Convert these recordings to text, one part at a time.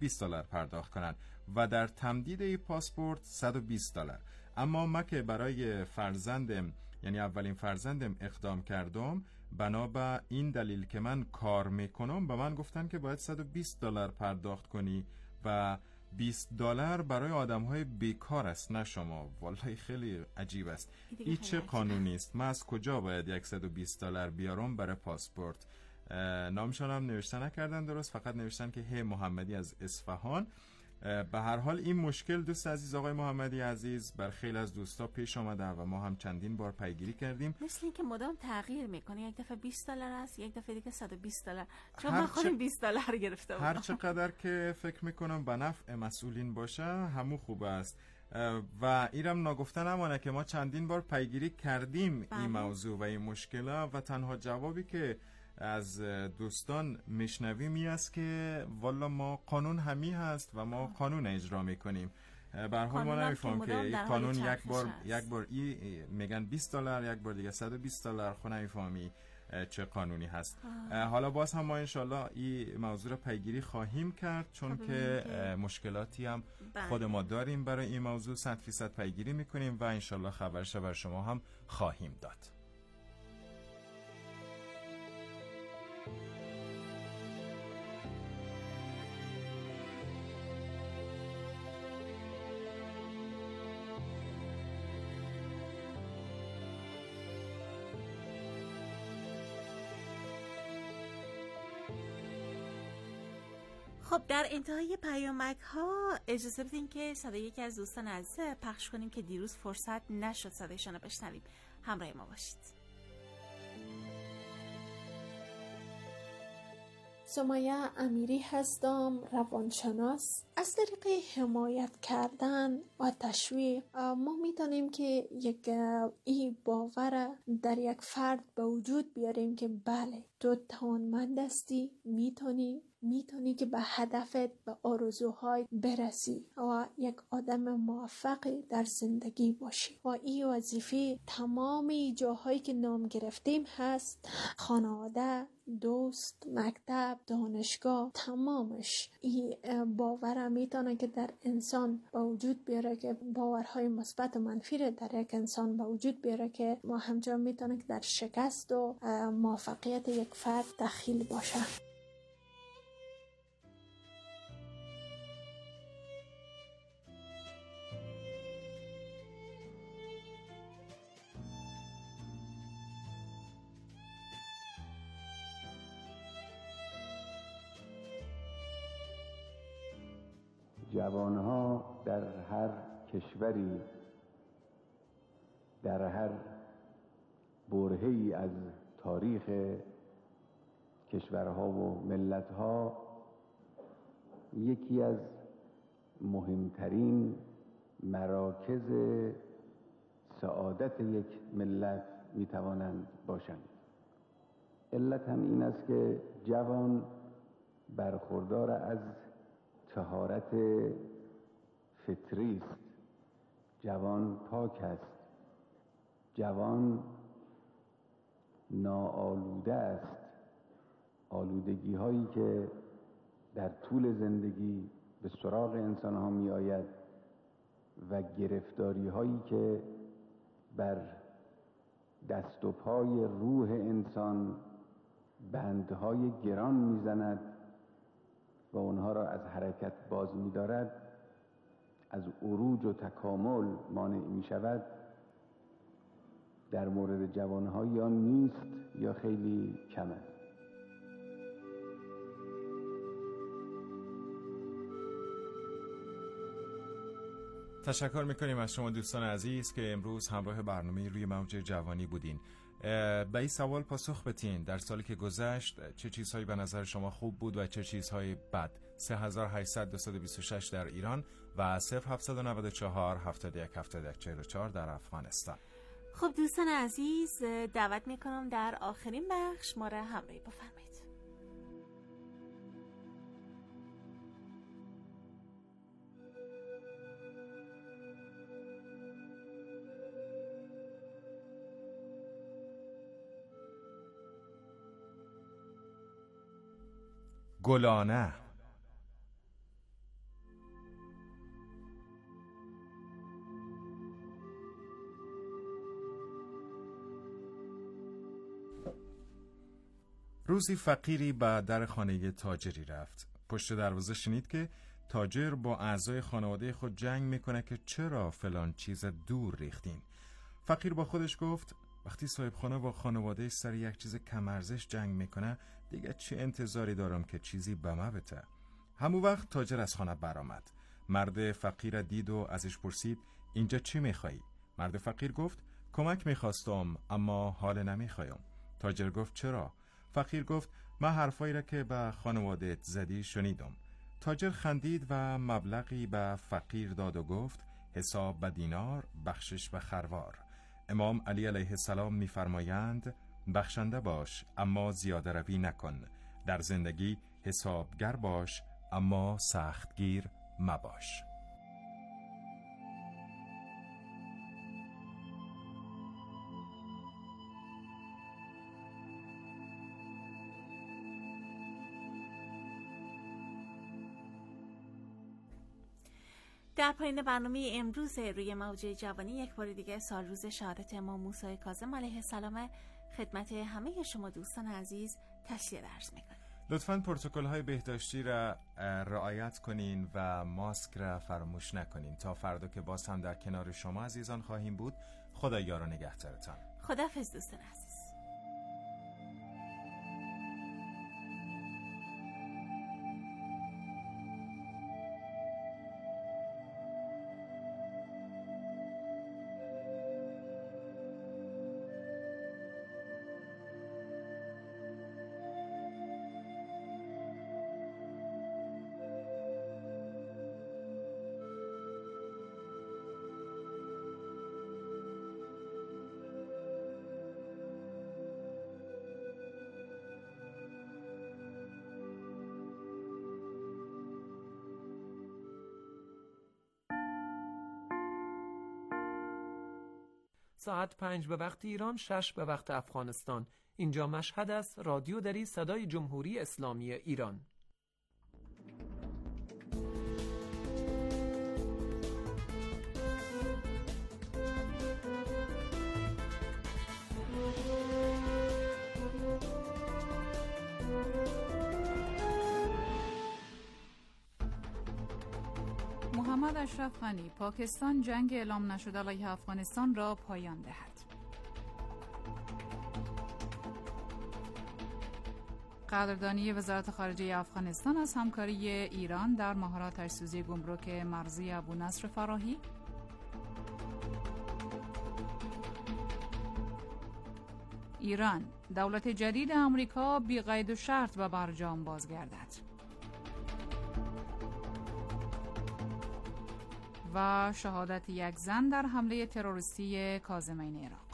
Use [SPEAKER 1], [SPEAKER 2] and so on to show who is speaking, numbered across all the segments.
[SPEAKER 1] $20 پرداخت کنن و در تمدید این پاسپورت $120. اما من که برای فرزندم، یعنی اولین فرزندم اقدام کردم، بنا به این دلیل که من کار میکنم به من گفتن که باید $120 پرداخت کنی و $20 برای آدم‌های بیکار است، نه شما. والله خیلی عجیب است. این چه قانونی است؟ من از کجا باید $120 بیارم برای پاسپورت؟ نامشان هم نوشته نکردن درست، فقط نوشتن که هی محمدی از اصفهان. به هر حال این مشکل دوست عزیز آقای محمدی عزیز بر خیلی از دوستا پیش آمده و ما هم چندین بار پیگیری کردیم.
[SPEAKER 2] مثل این که مدام تغییر میکنه، یک دفعه $20 است، یک دفعه دیگه $120. چون من خودم $20 گرفته بودم.
[SPEAKER 1] هر چقدر که فکر میکنم به نفع مسئولین باشه همون خوب است. و ایرم ناگفته نمانه که ما چندین بار پیگیری کردیم این موضوع و این مشکل و تنها جوابی که از دوستان میشنویم این است که والا ما قانون همی هست و ما قانون اجرا میکنیم. به هر حال ما نمیفهم که این قانون یک بار میگن $20، یک بار دیگه $120. خود نمیفهمی چه قانونی هست. حالا باز هم ما انشالله این موضوع رو پیگیری خواهیم کرد، چون که مشکلاتی هم خود ما داریم برای این موضوع. 100% پیگیری میکنیم و انشالله خبرش بر شما هم خواهیم داد.
[SPEAKER 2] خب در انتهای پیامک ها اجازه بدین که صدای یکی از دوستان عزیز پخش کنیم که دیروز فرصت نشد صدایشان رو بشنویم. همراه ما باشید.
[SPEAKER 3] سمیه امیری هستم، روانشناس. از طریق حمایت کردن و تشویق ما میتونیم که یک این باور در یک فرد به وجود بیاریم که بله تو توانمند هستی، میتونی که به هدفت، به آرزوهای برسی و یک آدم موفقی در زندگی باشی. و این وظیفه تمام جاهایی که نام گرفتیم هست، خانواده، دوست، مکتب، دانشگاه، تمامش این باور میتونه که در انسان به وجود بیاره، که باورهای مثبت و منفی در یک انسان به وجود بیاره که ما همچنان میتونه که در شکست و موفقیت یک فرد دخیل باشه.
[SPEAKER 4] جوانها در هر کشوری، در هر برهه‌ای از تاریخ کشورها و ملتها یکی از مهمترین مراکز سعادت یک ملت میتوانند باشند. علت هم این است که جوان برخوردار از طهارت فطری است. جوان پاک است. جوان ناآلوده است. آلودگی هایی که در طول زندگی به سراغ انسان ها می آید و گرفتاری هایی که بر دست و پای روح انسان بندهای گران می زند و اونها را از حرکت باز می دارد، از عروج و تکامل مانع می شود، در مورد جوانها یا نیست یا خیلی کم است.
[SPEAKER 1] تشکر میکنیم از شما دوستان عزیز که امروز همراه برنامه روی موج جوانی بودین. به این سوال پاسخ بدین، در سالی که گذشت چه چیزهایی به نظر شما خوب بود و چه چیزهایی بد؟ 3800-226 در ایران و 0794-71-71-44 در افغانستان.
[SPEAKER 2] خب دوستان عزیز، دعوت میکنم در آخرین بخش ما را همراهی بفرمایید.
[SPEAKER 1] گلانه روزی فقیری به در خانه تاجری رفت. پشت دروازه شنید که تاجر با اعضای خانواده خود جنگ میکنه که چرا فلان چیز دور ریختین. فقیر با خودش گفت وقتی صاحب خانه با خانواده سر یک چیز کم ارزش جنگ میکنه دیگه چه انتظاری دارم که چیزی به ما بده. همون وقت تاجر از خانه برآمد. مرد فقیر دید و ازش پرسید اینجا چی میخوایی؟ مرد فقیر گفت کمک میخواستم اما حال نمیخوایم. تاجر گفت چرا؟ فقیر گفت من حرفایی را که به خانواده‌ات زدی شنیدم. تاجر خندید و مبلغی به فقیر داد و گفت حساب به دینار، بخشش به خروار. امام علی علیه السلام می‌فرمایند بخشنده باش اما زیاده روی نکن. در زندگی حسابگر باش اما سختگیر مباش.
[SPEAKER 2] در پایان برنامه امروز روی موج جوانی یک بار دیگه سال روز شهادت امام موسی کاظم علیه السلام خدمت همه شما دوستان عزیز تشریح عرض میکنم.
[SPEAKER 1] لطفاً پروتکل‌های بهداشتی را رعایت کنین و ماسک را فراموش نکنین. تا فردا که باز هم در کنار شما عزیزان خواهیم بود. خدا یار و نگهدارتان.
[SPEAKER 2] خداحافظ دوستان عزیز.
[SPEAKER 5] ساعت 5 به وقت ایران، 6 به وقت افغانستان. اینجا مشهد است. رادیو دری صدای جمهوری اسلامی ایران.
[SPEAKER 6] محمد اشرف غنی: پاکستان جنگ اعلام نشده علیه افغانستان را پایان دهد. قدردانی وزارت خارجه افغانستان از همکاری ایران در مهارت تجهیزی گمرک مرزی ابونصر فراهی. ایران: دولت جدید آمریکا بی قید و شرط به برجام بازگردد. و شهادت یک زن در حمله تروریستی کاظمین عراق.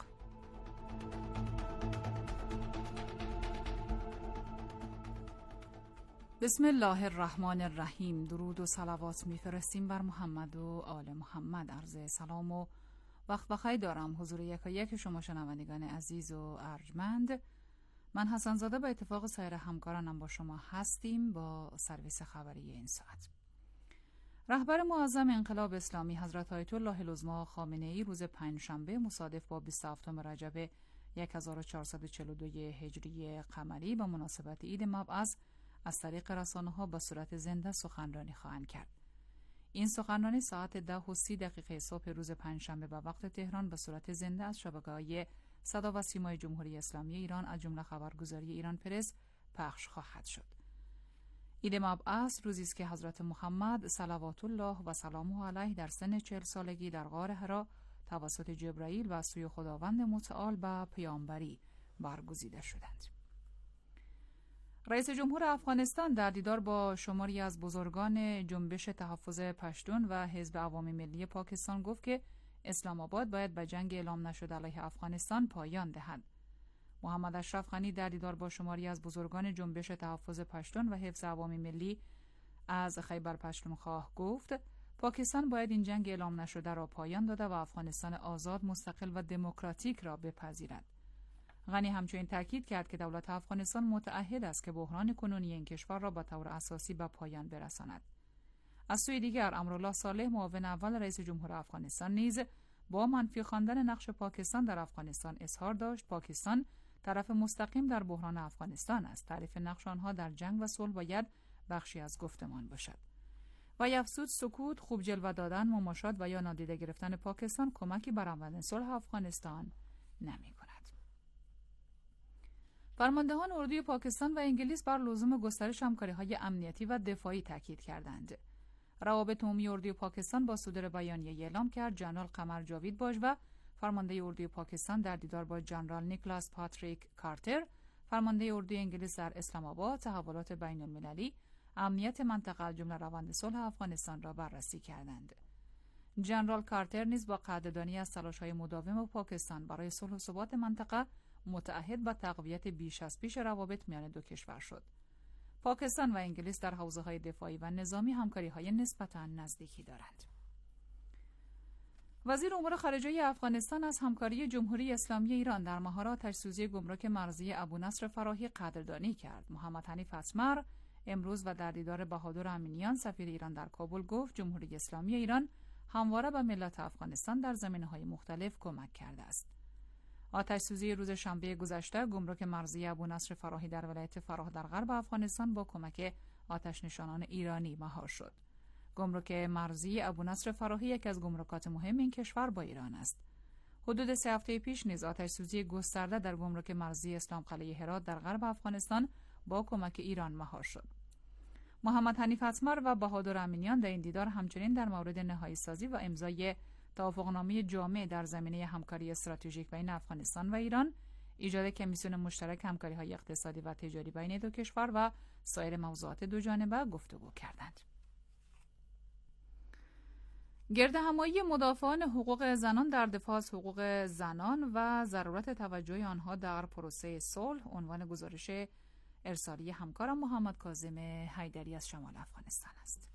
[SPEAKER 6] بسم الله الرحمن الرحیم. درود و صلوات میفرستیم بر محمد و آل محمد. عرض سلام و وقت بخیر دارم حضور یکایک شما شنوندگان عزیز و ارجمند. من حسن زاده به اتفاق سایر همکارانم با شما هستیم با سرویس خبری این ساعت. رهبر معظم انقلاب اسلامی حضرت آیت الله العظمی خامنه‌ای روز پنجشنبه مصادف با 27 رجب 1442 هجری قمری به مناسبت عید مبعث از طریق رسانه‌ها به صورت زنده سخنرانی خواهند کرد. این سخنرانی ساعت 10:30 صبح روز پنجشنبه به وقت تهران به صورت زنده از شبکه‌های صدا و سیمای جمهوری اسلامی ایران از جمله خبرگزاری ایران پرس پخش خواهد شد. عید مبعث روزی است که حضرت محمد صلوات الله و سلامه علیه در سن 40 سالگی در غار حرا توسط جبرائیل و از سوی خداوند متعال به پیامبری برگزیده شدند. رئیس جمهور افغانستان در دیدار با شماری از بزرگان جنبش تحفظ پشتون و حزب عوام ملی پاکستان گفت که اسلام آباد باید به جنگ اعلام نشده علیه افغانستان پایان دهد. محمد اشرف غنی در دیدار با شماری از بزرگان جنبش تحفظ پشتون و حفظ عوام ملی از خیبر پختونخوا گفت پاکستان باید این جنگ اعلام نشده را پایان داده و افغانستان آزاد، مستقل و دموکراتیک را بپذیرد. غنی همچنین تاکید کرد که دولت افغانستان متعهد است که بحران کنونی این کشور را به طور اساسی به پایان برساند. از سوی دیگر امرالله صالح معاون اول رئیس جمهور افغانستان نیز با منفی خواندن نقش پاکستان در افغانستان اظهار داشت پاکستان طرف مستقیم در بحران افغانستان است. تعریف نقش آنها در جنگ و صلح باید بخشی از گفتمان باشد. و افزود سکوت، خوب جلوه دادن، مماشات و یا نادیده گرفتن پاکستان کمکی بر آمدن صلح افغانستان نمی کند. فرماندهان اردوی پاکستان و انگلیس بر لزوم گسترش همکاری‌های امنیتی و دفاعی تاکید کردند. روابط عمومی اردوی پاکستان با صدور بیانیه اعلام کرد جنرال قمر جاوید باج و فرمانده اردوی پاکستان در دیدار با جنرال نیکلاس پاتریک کارتر، فرمانده اردوی انگلیس در اسلام آباد، تحولات بین المللی، امنیت منطقه از جمله روند صلح افغانستان را بررسی کردند. جنرال کارتر نیز با قدردانی از تلاش‌های مداوم پاکستان برای صلح و ثبات منطقه متعهد به تقویت بیش از پیش روابط میان دو کشور شد. پاکستان و انگلیس در حوزه‌های دفاعی و نظامی همکاری‌های نسبتاً نزدیکی دارند. وزیر امور خارجه افغانستان از همکاری جمهوری اسلامی ایران در مهار آتش‌سوزی گمرک مرزی ابونصر فراهی قدردانی کرد. محمد حنیف اسمر امروز و در دیدار بهادر امینیان سفیر ایران در کابل گفت جمهوری اسلامی ایران همواره به ملت افغانستان در زمینه‌های مختلف کمک کرده است. آتش‌سوزی روز شنبه گذشته گمرک مرزی ابونصر فراهی در ولایت فراه در غرب افغانستان با کمک آتش‌نشانان ایرانی مهار شد. گمرک مرزی ابونصر فراهی یکی از گمرکات مهم این کشور با ایران است. حدود 3 هفته پیش نیز آتش‌سوزی گسترده در گمرک مرزی اسلام قلعه هرات در غرب افغانستان با کمک ایران مهار شد. محمد حنیف اسمر و بهادر امینیان در این دیدار همچنین در مورد نهایی سازی و امضای توافقنامه جامع در زمینه همکاری استراتژیک بین افغانستان و ایران، ایجاد کمیسیون مشترک همکاری‌های اقتصادی و تجاری بین دو کشور و سایر موضوعات دو جانبه گفتگو کردند. گردهمایی مدافعان حقوق زنان در دفاع از حقوق زنان و ضرورت توجه آنها در پروسه صلح عنوان گزارش ارسالی همکارم محمد کاظم حیدری از شمال افغانستان است.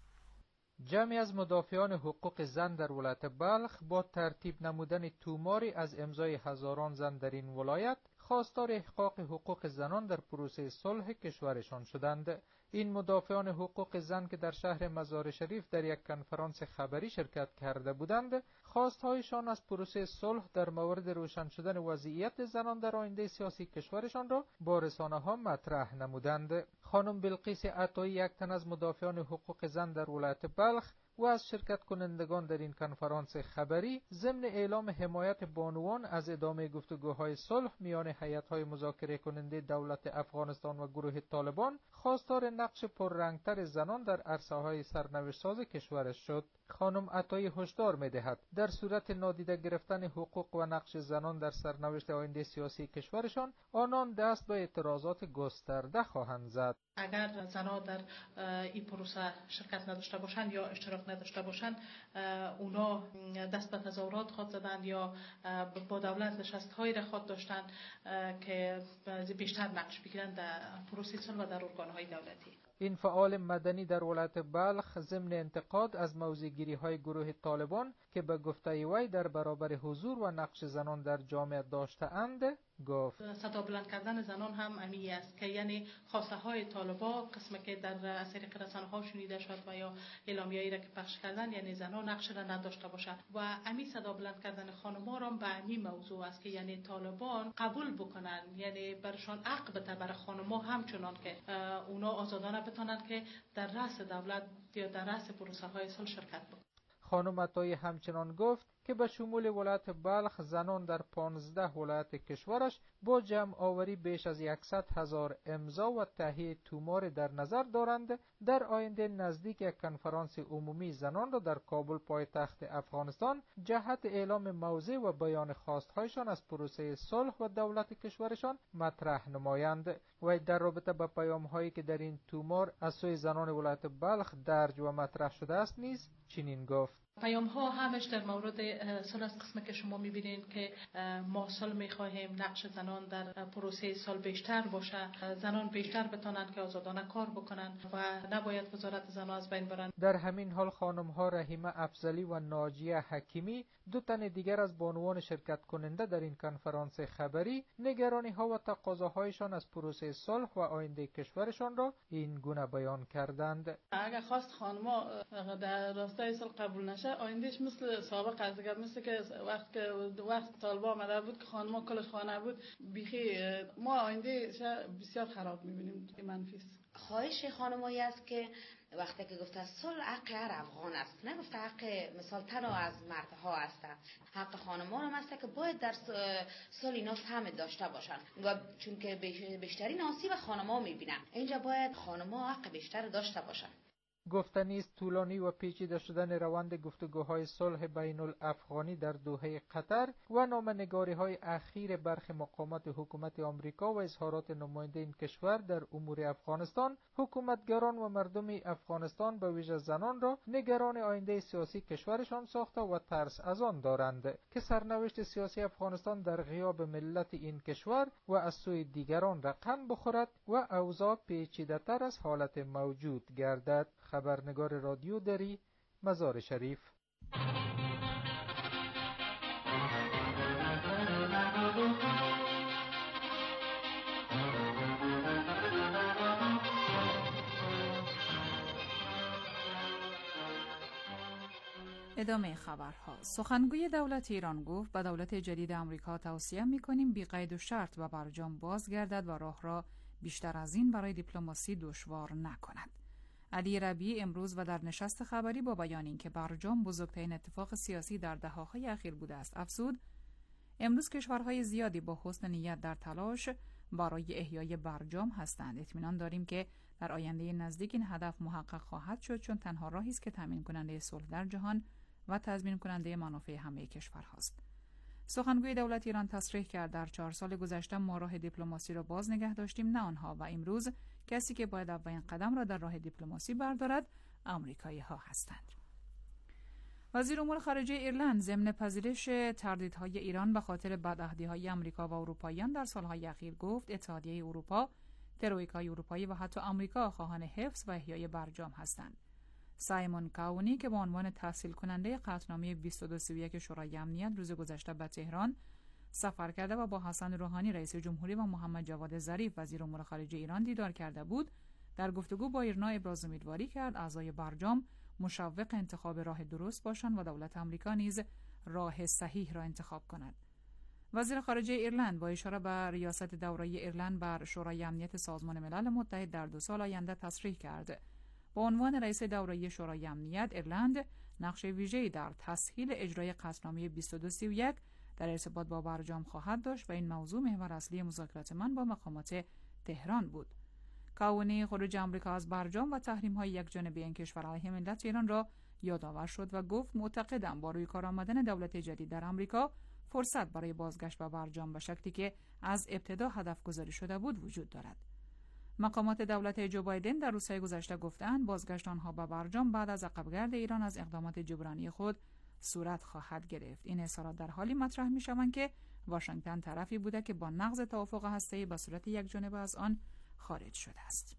[SPEAKER 7] جمعی از مدافعان حقوق زن در ولایت بلخ با ترتیب نمودن توماری از امضای هزاران زن در این ولایت خواستار احقاق حقوق زنان در پروسه صلح کشورشان شدند. این مدافعان حقوق زن که در شهر مزار شریف در یک کنفرانس خبری شرکت کرده بودند، خواستهایشان از پروسه صلح در مورد روشن شدن وضعیت زنان در آینده سیاسی کشورشان را با رسانه‌ها مطرح نمودند. خانم بلقیس عطایی، یک تن از مدافعان حقوق زن در ولایت بلخ و از شرکت کنندگان در این کنفرانس خبری، ضمن اعلام حمایت بانوان از ادامه گفتگوهای صلح میان هیئت‌های مذاکره کننده دولت افغانستان و گروه طالبان، خواستار نقش پررنگتر زنان در عرصه‌های سرنوشت ساز کشورش شد. خانم عطایی هشدار می‌دهد در صورت نادیده گرفتن حقوق و نقش زنان در سرنوشت آینده سیاسی کشورشان، آنان دست به اعتراضات گسترده خواهند زد.
[SPEAKER 8] اگر زنان در این پروسه شرکت نداشته باشند یا اشتراک نداشته باشند، اونا دست به تظاهرات خود زدند یا با دولت نشست‌های را خود داشتند که بیشتر نقش بگیرند در پروسه صلح و در ارگان‌های دولتی.
[SPEAKER 7] این فعال مدنی در ولایت بلخ ضمن انتقاد از موضع‌گیری‌های گروه طالبان که به گفته وی در برابر حضور و نقش زنان در جامعه داشته‌اند گفت
[SPEAKER 8] صدا بلند کردن زنان هم امی است که یعنی خواسته های طالبان قسمی که در از طریق رسانه‌ها شنیده شد و یا اعلامیه‌ای را که پخش کردن، یعنی زنان نقش را نداشته باشد و امی صدا بلند کردن خانم‌ها را به امی موضوع است که یعنی طالبان قبول بکنن، یعنی برشان حق بده برای خانم‌ها همچنان که اونا آزادانه بتونن که در رأس دولت یا در رأس پروسه‌های صلح شرکت بکنن.
[SPEAKER 7] خانم عطایی همچنان گفت که به شمول ولایت بلخ زنان در 15 ولایت کشورش با جمع آوری بیش از 100,000 امضا و تهیه تومار در نظر دارند در آینده نزدیک یک کنفرانس عمومی زنان را در کابل پایتخت افغانستان جهت اعلام موضع و بیان خواستهایشان از پروسه صلح و دولت کشورشان مطرح نمایند. و در رابطه با پیام‌هایی که در این تومار از سوی زنان ولایت بلخ درج و مطرح شده است نیز چنین گفت:
[SPEAKER 8] پیام ها همش در مورد صلح است، قسمه که شما میبینید که ما صلح میخواهیم، نقش زنان در پروسه صلح بیشتر باشه، زنان بیشتر بتونن که آزادانه کار بکنن و نباید وزارت زنان از بین برن.
[SPEAKER 7] در همین حال خانم ها رحیمه افضلی و ناجیه حکیمی، دو تن دیگر از بانوان شرکت کننده در این کنفرانس خبری، نگرانی ها و تقاضاهایشان از پروسه صلح و آینده کشورشان را این گونه بیان کردند:
[SPEAKER 8] اگر خواست خانم ها در راستای صلح قبول تموم نشه آیندهش مثل سابق است دیگه، مثل که وقت طالبان آمده بود که خانم‌ها کلش خانه بود، بیخی ما آینده بسیار خراب می‌بینیم، منفی است.
[SPEAKER 9] خواهش خانمایی است که وقتی که گفته صلح حق هر افغان است، نه گفته حق مثال تنها از مردها است، حق خانم‌ها هم است که باید در صلح اینا هم داشته باشن و چون که بیشترین آسیب خانم‌ها می‌بینن، اینجا باید خانم‌ها حق بیشتر داشته باشن.
[SPEAKER 7] گفتنی است طولانی و پیچیده شدن روند گفتگوهای صلح بین الافغانی در دوحه قطر و نامه‌نگاری‌های اخیر برخی مقامات حکومت آمریکا و اظهارات نماینده این کشور در امور افغانستان، حکومتگران و مردم افغانستان به ویژه زنان را نگران آینده سیاسی کشورشان ساخته و ترس از آن دارند که سرنوشت سیاسی افغانستان در غیاب ملت این کشور و از سوی دیگران رقم بخورد و اوضاع پیچیده‌تر از حالت موجود گردد. خبرنگار رادیو دری، مزار شریف.
[SPEAKER 6] ادامه خبرها. سخنگوی دولت ایران گفت به دولت جدید آمریکا توصیه می‌کنیم بی قید و شرط و برجام بازگردد و راه را بیشتر از این برای دیپلماسی دشوار نکند. علی ربیعی امروز و در نشست خبری با بیان اینکه برجام بزرگترین اتفاق سیاسی در دهه‌های اخیر بوده است افزود امروز کشورهای زیادی با حسن نیت در تلاش برای احیای برجام هستند. اطمینان داریم که در آینده نزدیک این هدف محقق خواهد شد، چون تنها راهی است که تامین کننده صلح در جهان و تضمین کننده منافع همه کشورهاست. سخنگوی دولت ایران تصریح کرد در 4 سال گذشته ما راه دیپلماسی را باز نگه داشتیم، نه آنها، و امروز کسی که باید اولین قدم را در راه دیپلماسی بردارد آمریکایی‌ها هستند. وزیر امور خارجه ایرلند ضمن پذیرش تردیدهای ایران به خاطر بدعهدی‌های آمریکا و اروپاییان در سالهای اخیر گفت اتحادیه اروپا، ترویکای اروپایی و حتی آمریکا خواهان حفظ و احیای برجام هستند. سایمون کاونی که به عنوان تحصیل کننده قطعنامه 2231 شورای امنیت روز گذشته به تهران سفر کرده و با حسن روحانی رئیس جمهوری و محمد جواد ظریف وزیر امور خارجه ایران دیدار کرده بود، در گفتگو با ایرنا ابراز امیدواری کرد اعضای برجام مشوق انتخاب راه درست باشند و دولت آمریکا نیز راه صحیح را انتخاب کند. وزیر خارجه ایرلند با اشاره به ریاست دوره‌ای ایرلند بر شورای امنیت سازمان ملل متحد در 2 سال آینده تصریح کرد. با عنوان رئیس دوره‌ای شورای امنیت، ایرلند نقش ویژه‌ای در تسهیل اجرای قطعنامه 2231 در ارتباط با برجام خواهد داشت و این موضوع محور اصلی مذاکرات من با مقامات تهران بود. کاونی خروج آمریکا از برجام و تحریم‌های یکجانبه این کشور علیه ملت ایران را یادآور شد و گفت معتقدم با روی کار آمدن دولت جدید در آمریکا فرصت برای بازگشت به برجام به شکلی که از ابتدا هدف گذاری شده بود وجود دارد. مقامات دولت جو بایدن در روزهای گذشته گفتند بازگشت آنها به برجام بعد از عقبگرد ایران از اقدامات جبرانی خود صورت خواهد گرفت. این اظهارات در حالی مطرح می‌شوند که واشنگتن طرفی بوده که با نقض توافق هسته‌ای به صورت یکجانبه از آن خارج شده است.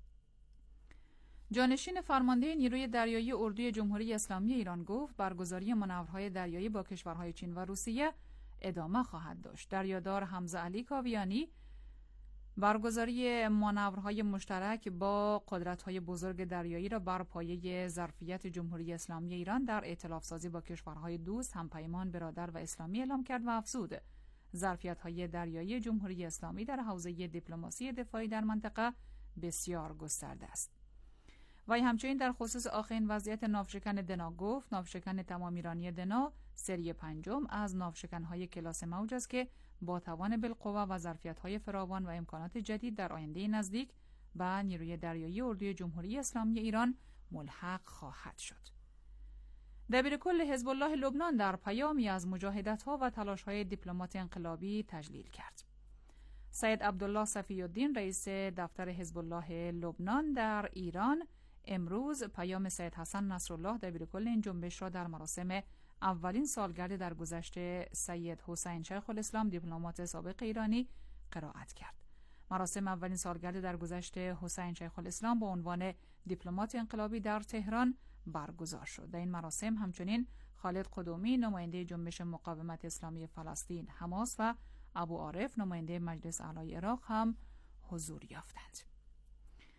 [SPEAKER 6] جانشین فرمانده نیروی دریایی اردوی جمهوری اسلامی ایران گفت برگزاری مانورهای دریایی با کشورهای چین و روسیه ادامه خواهد داشت. دریادار حمزه علی کاویانی برگزاری مانورهای مشترک با قدرت‌های بزرگ دریایی را بر پایه ظرفیت جمهوری اسلامی ایران در ائتلاف سازی با کشورهای دوست، همپیمان، برادر و اسلامی اعلام کرد و افزود ظرفیت‌های دریایی جمهوری اسلامی در حوزه دیپلماسی دفاعی در منطقه بسیار گسترده است. وی همچنین در خصوص آخرین وضعیت ناوشکن دنا گفت ناوشکن تمام ایرانی دنا سری 5 از ناوشکن‌های کلاس موج است که با توان بالقوه و ظرفیت‌های فراوان و امکانات جدید در آینده نزدیک به نیروی دریایی اردوی جمهوری اسلامی ایران ملحق خواهد شد. دبیرکل حزب الله لبنان در پیامی از مجاهدت‌ها و تلاش‌های دیپلمات انقلابی تجلیل کرد. سید عبدالله صفی الدین رئیس دفتر حزب الله لبنان در ایران امروز پیام سید حسن نصرالله دبیرکل این جنبش را در مراسم اولین سالگرد درگذشت سید حسین شیخ الاسلام دیپلمات سابق ایرانی قرائت کرد. مراسم اولین سالگرد درگذشت حسین شیخ الاسلام با عنوان دیپلمات انقلابی در تهران برگزار شد. در این مراسم همچنین خالد قدومی نماینده جنبش مقاومت اسلامی فلسطین حماس و ابو عارف نماینده مجلس اعلی عراق هم حضور یافتند.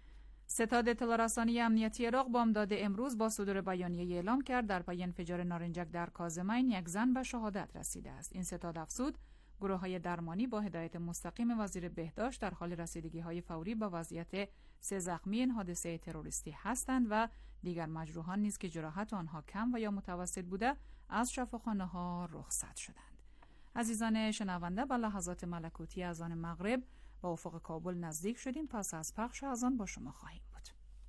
[SPEAKER 6] ستاد اطلاع رسانی امنیتی عراق بامداد امروز با صدور بیانیه اعلام کرد در پی انفجار نارنجک در کاظمین یک زن به شهادت رسیده است. این ستاد افزود گروه‌های درمانی با هدایت مستقیم وزیر بهداشت در حال رسیدگی‌های فوری به وضعیت 3 زخمی این حادثه تروریستی هستند و دیگر مجروحان نیز که جراحت آنها کم و یا متوسط بوده از شفاخانه‌ها رخصت شدند. عزیزان شنونده، به لحظات ملکوتی از آن مغرب با افق کابل نزدیک شدیم. پس از پخش از آن با شما خواهیم بود.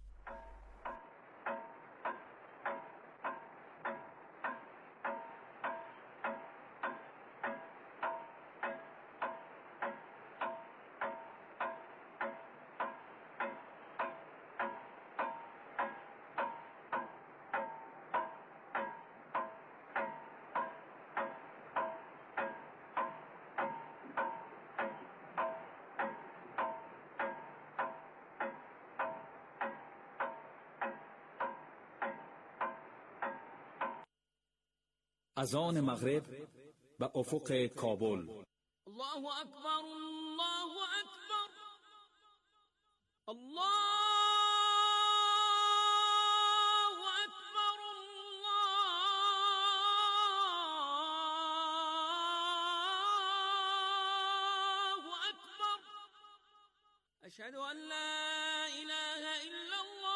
[SPEAKER 10] از آن مغرب به افق کابل.
[SPEAKER 11] الله اکبر، الله اکبر، الله اکبر، الله اکبر. اشهد ان لا اله الا الله،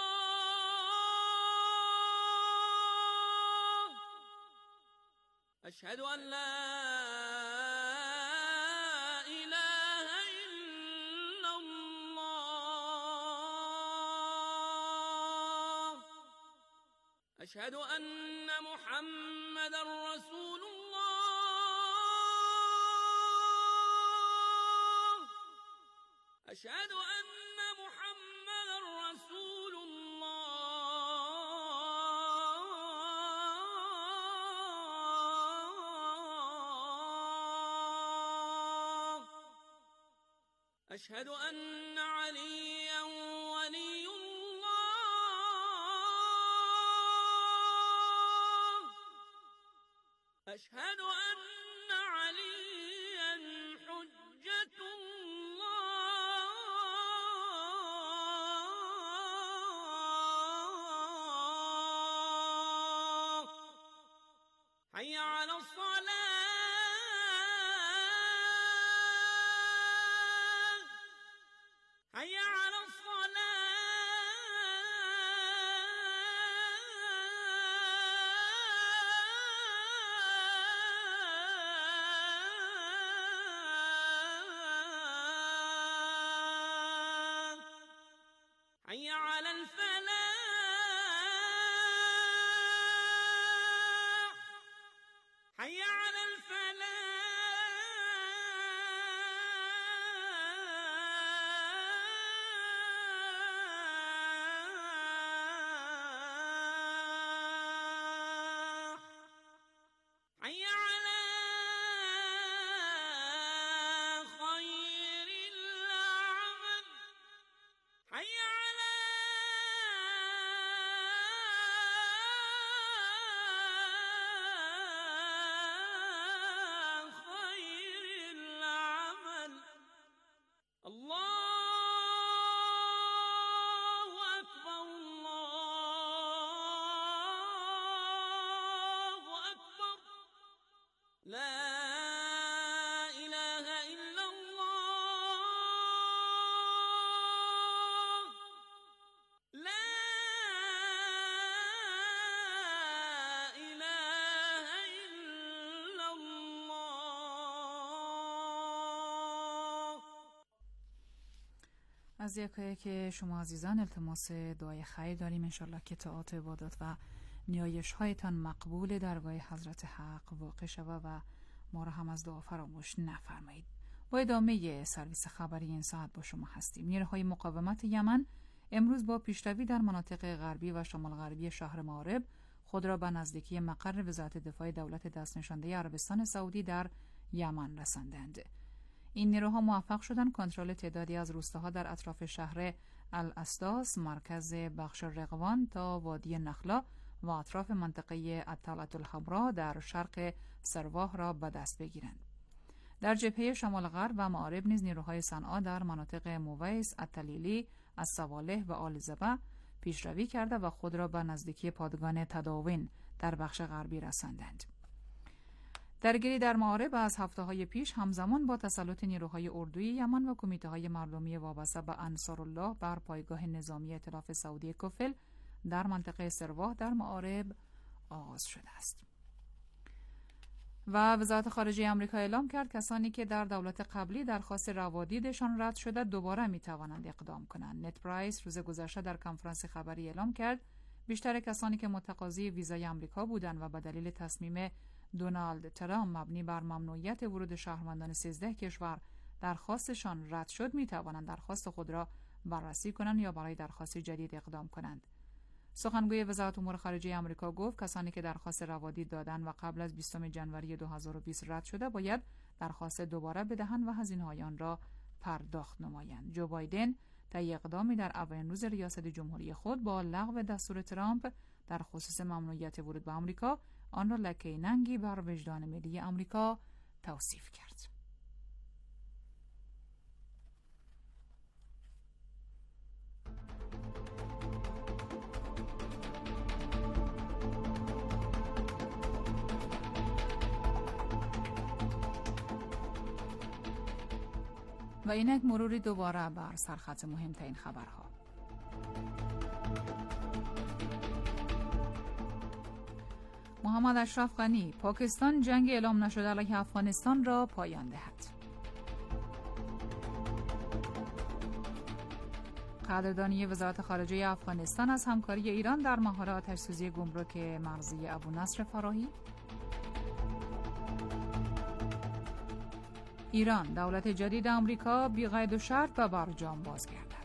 [SPEAKER 11] اشهد ان لا اله الا الله، اشهد ان محمدا رسول الله، اشهد ان محمدا رسول الله، اشهد ان عليا ولي الله، اشهد ان عليا حجة الله. حي على الصلاة، حي على الصلاة، حي على الفلاح، حي على الفلاح، حي على خير العمل، حي على خير العمل. الله أكبر، الله أكبر، لا إله إلا الله، لا إله إلا الله.
[SPEAKER 6] از یکایی که شما عزیزان التماس دعای خیر داریم انشالله که طاعات و عبادات و نیایش هایتان مقبول درگاه حضرت حق واقع شود و ما را هم از دعا فراموش نفرمایید. با ادامه سرویس خبری این ساعت با شما هستیم. نیروهای مقاومت یمن امروز با پیشروی در مناطق غربی و شمال غربی شهر مأرب خود را به نزدیکی مقر وزارت دفاع دولت دستنشانده عربستان سعودی در یمن رساندند. این نیروها موفق شدند کنترل تعدادی از روستاها در اطراف شهر الاسداس، مرکز بخش رقوان تا وادی نخلا و اطراف منطقه الطلعة الحمراء در شرق سرواه را به دست بگیرند. در جبهه شمال غرب و مأرب نیز نیروهای صنعا در مناطق مویس، التلیلی، از صوالح و آل زبا پیشروی کرده و خود را به نزدیکی پادگان تداوین در بخش غربی رساندند. درگیری در معارب از هفته‌های پیش همزمان با تسلط نیروهای اردوی یمن و کمیته‌های مردمی وابسته به انصارالله بر پایگاه نظامی ائتلاف سعودی کفل در منطقه سرواح در معارب آغاز شده است. و وزارت خارجه آمریکا اعلام کرد کسانی که در دولت قبلی درخواست روادیدشان رد شده دوباره می توانند اقدام کنند. نت پرایس روز گذشته در کنفرانس خبری اعلام کرد بیشتر کسانی که متقاضی ویزای آمریکا بودند و به دلیل تصمیم دونالد ترامپ مبنی بر ممنوعیت ورود شهروندان 13 کشور درخواستشان رد شد می توانند درخواست خود را بررسی کنند یا برای درخواست جدید اقدام کنند. سخنگوی وزارت امور خارجه آمریکا گفت کسانی که درخواست روادید دادند و قبل از 20 جنوری 2020 رد شده باید درخواست دوباره بدهند و هزینه‌های آن را پرداخت نمایند. جو بایدن طی اقدامی در اولین روز ریاست جمهوری خود با لغو دستور ترامپ در خصوص ممنوعیت ورود به آمریکا آن را لکه ننگی بر وجدان ملی آمریکا توصیف کرد. و اینک مروری دوباره بر سرخط مهمترین خبرها. محمد اشرف غنی: پاکستان جنگ اعلام نشده علیه افغانستان را پایان دهد. قدردانی وزارت خارجه افغانستان از همکاری ایران در مهار آتش‌سوزی گمرک مرزی ابونصر فراهی. ایران: دولت جدید آمریکا بی قید و شرط به برجام بازگردد.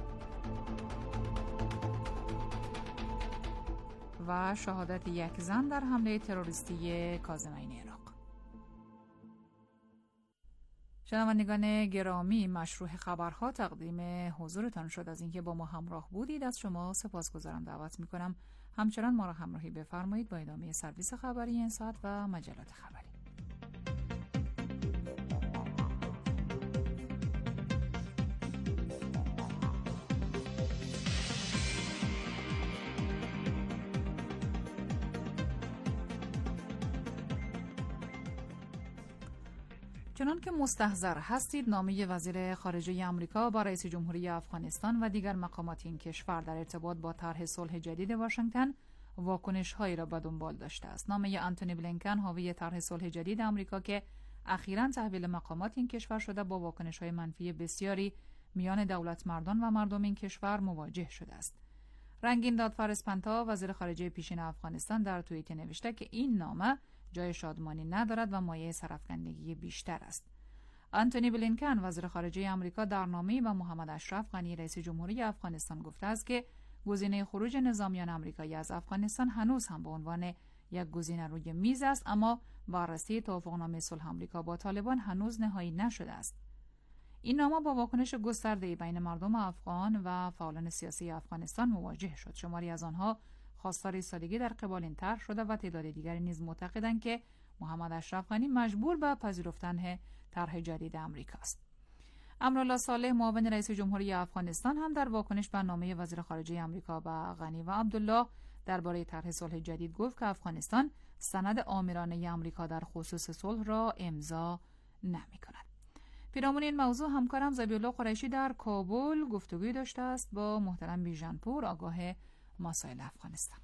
[SPEAKER 6] و شهادت یک زن در حمله تروریستی کاظمین عراق. شنوندگان گرامی، مشروع خبرها تقدیم حضورتان شد. از اینکه با ما همراه بودید از شما سپاسگزارم. دعوت میکنم همچنان ما را همراهی بفرمایید با ادامه سرویس خبری این ساعت و مجلات خبری. چنان که مستحضر هستید، نامه وزیر خارجه آمریکا با رئیس جمهوری افغانستان و دیگر مقامات این کشور در ارتباط با طرح صلح جدید واشنگتن واکنش‌هایی را به دنبال داشته است. نامه آنتونی بلینکن حاوی طرح صلح جدید آمریکا که اخیراً تحویل مقامات این کشور شده با واکنش‌های منفی بسیاری میان دولت مردان و مردم این کشور مواجه شده است. رنگین دادفر اسپنتا، وزیر خارجه پیشین افغانستان، در توییت نوشته که این نامه جای شادمانی ندارد و مایه سرفکندگی بیشتر است. آنتونی بلینکن، وزیر خارجه آمریکا، در نامه‌ای به محمد اشرف غنی، رئیس جمهوری افغانستان، گفته است که گزینه خروج نظامیان آمریکایی از افغانستان هنوز هم به عنوان یک گزینه روی میز است، اما بررسی توافقنامه صلح آمریکا با طالبان هنوز نهایی نشده است. این نامه با واکنش گسترده‌ای بین مردم افغان و فعالان سیاسی افغانستان مواجه شد. شماری از آنها خواستار ایستادگی در قبال این طرح شده و تعداد دیگری نیز معتقدند که محمد اشرف غنی مجبور به پذیرفتن طرح جدید آمریکا است. امرالله صالح، معاون رئیس جمهوری افغانستان، هم در واکنش به نامه وزیر خارجه آمریکا به غنی و عبدالله درباره طرح صلح جدید گفت که افغانستان سند آمرانه آمریکا در خصوص صلح را امضا نمی‌کند. پیرامون این موضوع همکارم ذبیح‌الله قریشی در کابل گفتگوی داشته است با محترم بیژنپور، آگاه مسائل افغانستان.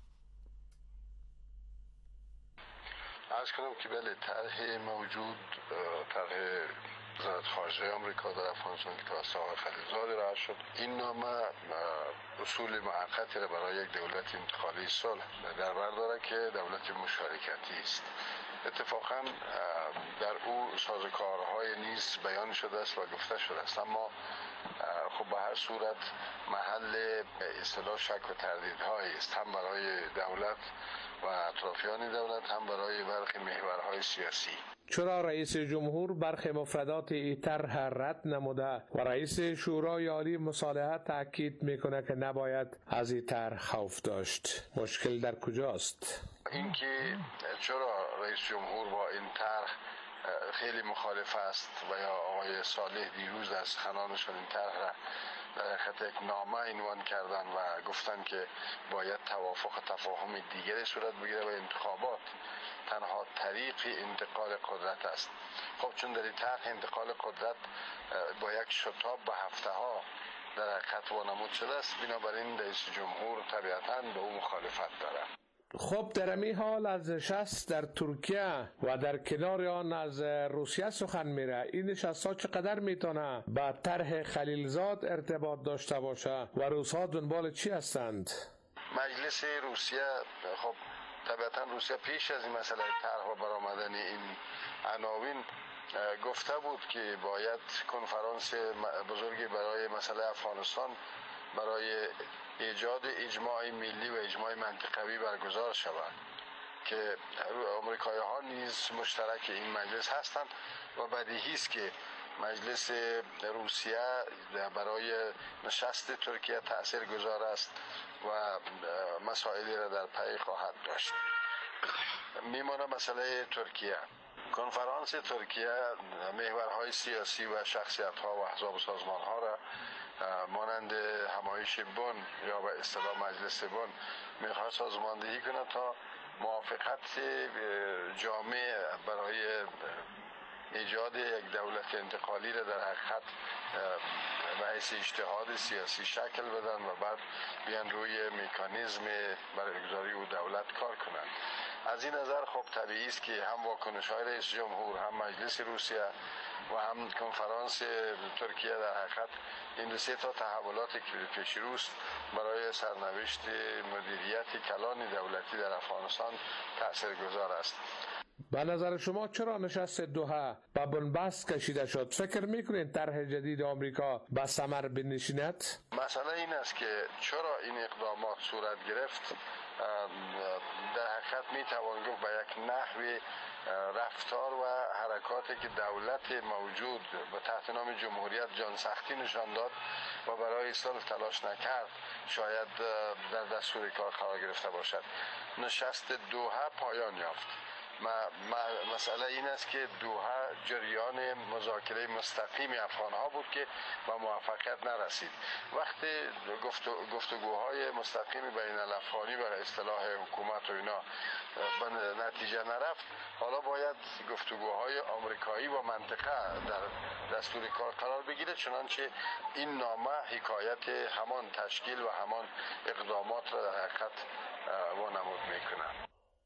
[SPEAKER 12] عرض کنم که بله، طرح موجود، طرح وزارت خارجه آمریکا در افغانستان که توسط آقای خلیلزاد ارائه شد، این نامه اصول معقدی را برای یک دولت انتقالی صلح در بر دارد که دولت مشارکتی است. اتفاقا در او سازوکارهای نیز بیان شده است و گفته شده است، اما خب به هر صورت محل اصطلاح شک و تردیدهایی است، هم برای دولت و اطرافیان دولت، هم برای برخی محورهای سیاسی.
[SPEAKER 13] چرا رئیس جمهور برخی مفردات این طرح رد نموده و رئیس شورای عالی مصالحه تاکید میکنه که نباید از این طرح خوف داشت؟ مشکل در کجاست؟
[SPEAKER 12] اینکه چرا رئیس جمهور با این طرح خیلی مخالف است و یا آقای صالح دیروز از خنانشان این طرح را در حقیقت یک نامه عنوان کردن و گفتن که باید توافق تفاهم دیگری صورت بگیره و انتخابات تنها طریق انتقال قدرت است. خب چون در این طرح انتقال قدرت با یک شتاب به هفته ها در حقیقت وانمود شده است، بنابراین رئیس جمهور طبیعتاً به او مخالفت دارد.
[SPEAKER 13] خب در این حال از نشست در ترکیه و در کنار آن از روسیه سخن میره، این نشست ها چقدر میتونه با طرح خلیلزاد ارتباط داشته باشه و روس‌ها دنبال چی هستند؟
[SPEAKER 12] مجلس روسیه، خب طبیعتا روسیه پیش از این مسئله طرح و برآمدن این عناوین گفته بود که باید کنفرانس بزرگی برای مسئله افغانستان برای ایجاد اجماع ملی و اجماع منطقوی برگزار شود که آمریکایی ها نیز مشترک این مجلس هستند و بدیهی است که مجلس روسیه برای نشست ترکیه تاثیرگذار است و مسائلی را در پی خواهد داشت. میمانه مسئله ترکیه. کنفرانس ترکیه محورهای سیاسی و شخصیت‌ها و احزاب و سازمان‌ها را مانند همایش بن یا به اصطلاح مجلس بن می‌خواهد سازماندهی کند تا موافقت جامع برای ایجاد یک دولت انتقالی را در حقیقت به حیث اجتهاد سیاسی شکل بدن و بعد بیان روی مکانیزم برگزاری و دولت کار کنند. از این نظر خب طبیعی است که هم واکنش‌های رئیس جمهور، هم مجلس روسیه و هم کنفرانس ترکیه در حقیقت این سه تا تحولات پیش روست برای سرنوشت مدیریت کلان دولتی در افغانستان تاثیرگذار است.
[SPEAKER 13] به نظر شما چرا نشست دوحه به بنبست کشیده شد؟ فکر میکنید طرح جدید آمریکا به ثمر بنشیند؟
[SPEAKER 12] مسئله این است که چرا این اقدامات صورت گرفت در حقیقت میتوان گفت به یک نحوی رفتار و حرکاتی که دولت موجود به تحت نام جمهوریت جان سختی نشان داد و برای صلح تلاش نکرد شاید در دستور کار قرار گرفته باشد. نشست دوحه پایان یافت. مسئله این است که دوحه جریان مذاکره مستقیم افغان‌ها بود که به موفقیت نرسید. وقتی گفتگوهای مستقیم بین الافغانی و اصطلاح حکومت و اینا به نتیجه نرفت، حالا باید گفتگوهای آمریکایی و منطقه در دستور کار قرار بگیره، چنانچه این نامه حکایت همان تشکیل و همان اقدامات را در حقیقت وانمود میکنه.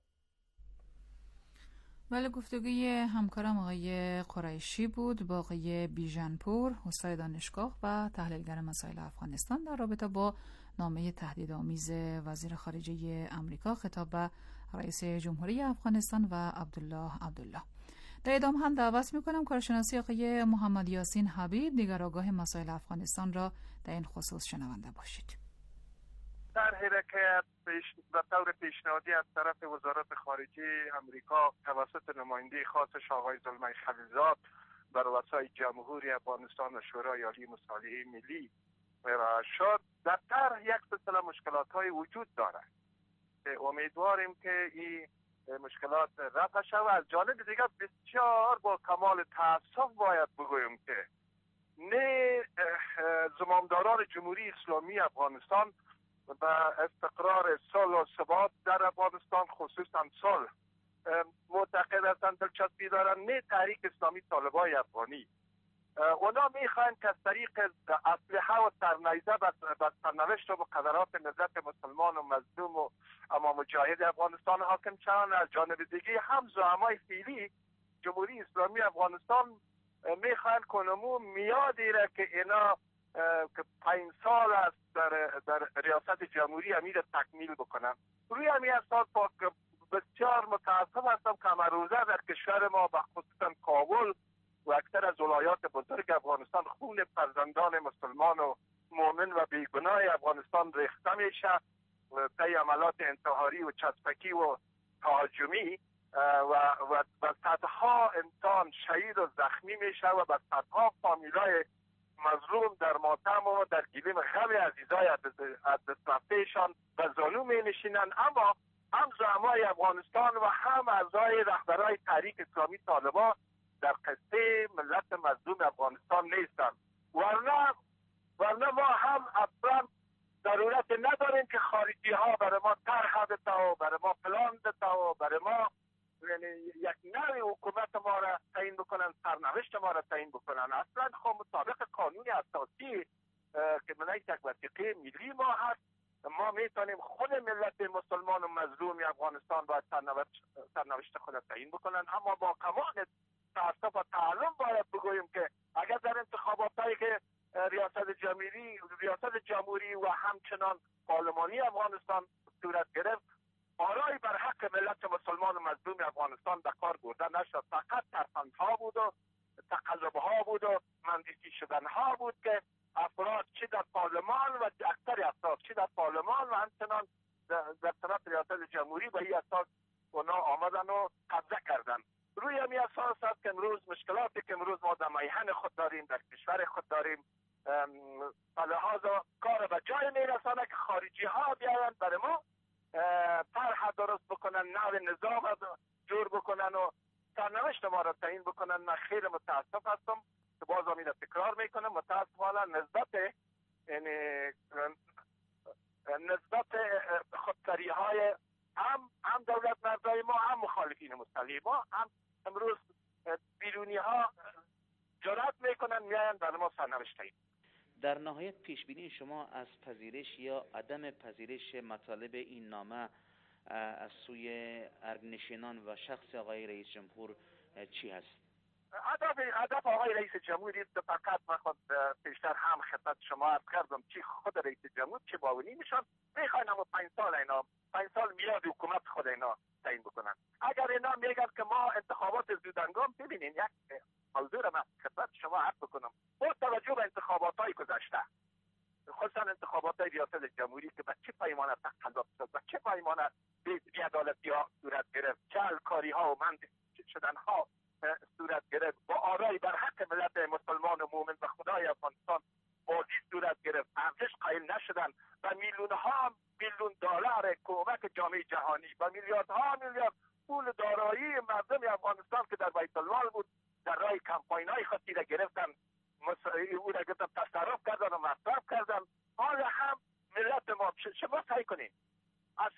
[SPEAKER 6] بله، گفتگوی همکارم آقای قریشی بود با آقای بیژنپور، استاد دانشگاه و تحلیلگر مسائل افغانستان در رابطه با نامه تهدیدآمیز وزیر خارجه آمریکا خطاب به رئیس جمهوری افغانستان و عبدالله. در ادامه هم دعوت میکنم کارشناسی آقای محمد یاسین حبیب، دیگر آگاه مسائل افغانستان را در این خصوص شنونده باشید.
[SPEAKER 14] طرحی را که به طور پیشنهادی از طرف وزارت خارجه امریکا توسط نماینده خاصش آقای زلمه خلیلزاد بر رؤسای جمهوری افغانستان و شورای عالی مصالحه ملی ارائه شد، در طرح یک سلسله مشکلات‌های وجود دارد. امیدواریم که این مشکلات رفع شود. از جانب دیگر بسیار با کمال تأسف باید بگویم که نه زمامداران جمهوری اسلامی افغانستان و استقرار صلح و ثبات در افغانستان، خصوصا صلح، معتقد هستند، دلچسپی دارند، نه تحریک اسلامی طالبای افغانی. اونا میخواهند که از طریق اسلحه و سرنیزه بر سرنوشت و مقدرات ملت مسلمان و مظلوم و اما مجاهد افغانستان حاکم شوند. از جانب دیگه هم زعمای فعلی جمهوری اسلامی افغانستان میخواهند کنمو میادی را که اینا که 5 سال است در ریاست جمهوری امیر تکمیل بکنن. روی همین اساس بسیار متاسف هستم که امروزه در کشور ما به خصوصا کابل و اکثر از ولایات بزرگ افغانستان خون فرزندان مسلمان و مؤمن و بیگناه افغانستان ریخته میشه طی عملات انتحاری و چسبکی و تهاجمی و صدها انسان شهید و زخمی میشه و به صدها فامیلای مظلوم در ماتم و در گلیم غم عزیزای از دست رفتهشان و ظلم می نشینند. اما هم زعمای افغانستان و هم اعضای رهبرای تحریک اسلامی طالبان در قصه ملت مظلوم افغانستان نیستند. ورنه ورنه ما هم اصلا ضرورت نداریم که خارجی ها برای ما طرح بده و برای ما پلان بده و برای ما یعنی یک نوع حکومت ما را تعیین بکنن، سرنوشت ما را تعیین بکنن. اصلا خب مطابق قانون اساسی که من یک وثیقه ملی ما هست، ما میتونیم خود ملت مسلمان و مظلوم افغانستان باید سرنوشت خود تعیین بکنن. اما با کمال تاسف و تعلم باید بگوییم که اگر در انتخاباتی که ریاست جمهوری و همچنان پارلمانی افغانستان صورت گرفت، آرای بر حق ملت مسلمان و مظلوم افغانستان به کار برده نشد. فقط ترفندها بود و تقلبها بود و مندیسی شدنها بود که افراد چه در پارلمان و اکثر افراد چه در پارلمان و همچنان در طرف ریاست جمهوری به این اساس اونا آمدن و قبضه کردن. روی همین اساس است که امروز مشکلاتی که امروز ما در میهن خود داریم، در کشور خود داریم، لحاظا کار به جای میرسانه که خارجی ها بیاین برای ما طرح درست بکنن، نوع نظام جور بکنن و سرنوشت ما را تعیین بکنن. من خیلی متاسف هستم که باز امید تکرار میکنم، متاسفانه نسبت خودسری های هم دولت مردای ما، هم مخالفین مسلح ما، هم امروز بیرونی ها جرأت میکنن میاین برای ما سرنوشت تعیین.
[SPEAKER 15] در نهایت پیشبینی شما از پذیرش یا عدم پذیرش مطالب این نامه از سوی ارگنشینان و شخص آقای رئیس جمهور چی هست؟
[SPEAKER 14] هدف آقای رئیس جمهوری فقط من خود پیشتر هم خدمت شما عرض کردم چی خود رئیس جمهور چه باونی میشن میخواین اما 5 سال میاد حکومت خود اینا تعیین بکنن. اگر اینا میگن که ما انتخابات زودهنگام، ببینین یک موضوع را من خدمت شما عرض بکنم. با توجه به انتخابات‌های گذشته، خصوصا انتخابات ریاست جمهوری که به چه پیمانه تقلب شد، به چه پیمانه بی‌عدالتی‌ها صورت گرفت، جعلکاری‌ها و منع شدن‌ها صورت گرفت، با آرای بر حق ملت مسلمان و مؤمن به خدای افغانستان بازی صورت گرفت، ارزش قائل نشدن و میلیون دلار کمک جامعه جهانی و میلیاردها میلیارد پول دارایی مردم افغانستان که در بیت المال بود در راه کمپاین‌های خودی را گرفتن، او را گفتن تصرف کردن و مصرف کردن. حالا هم ملت ما شما سعی کنید از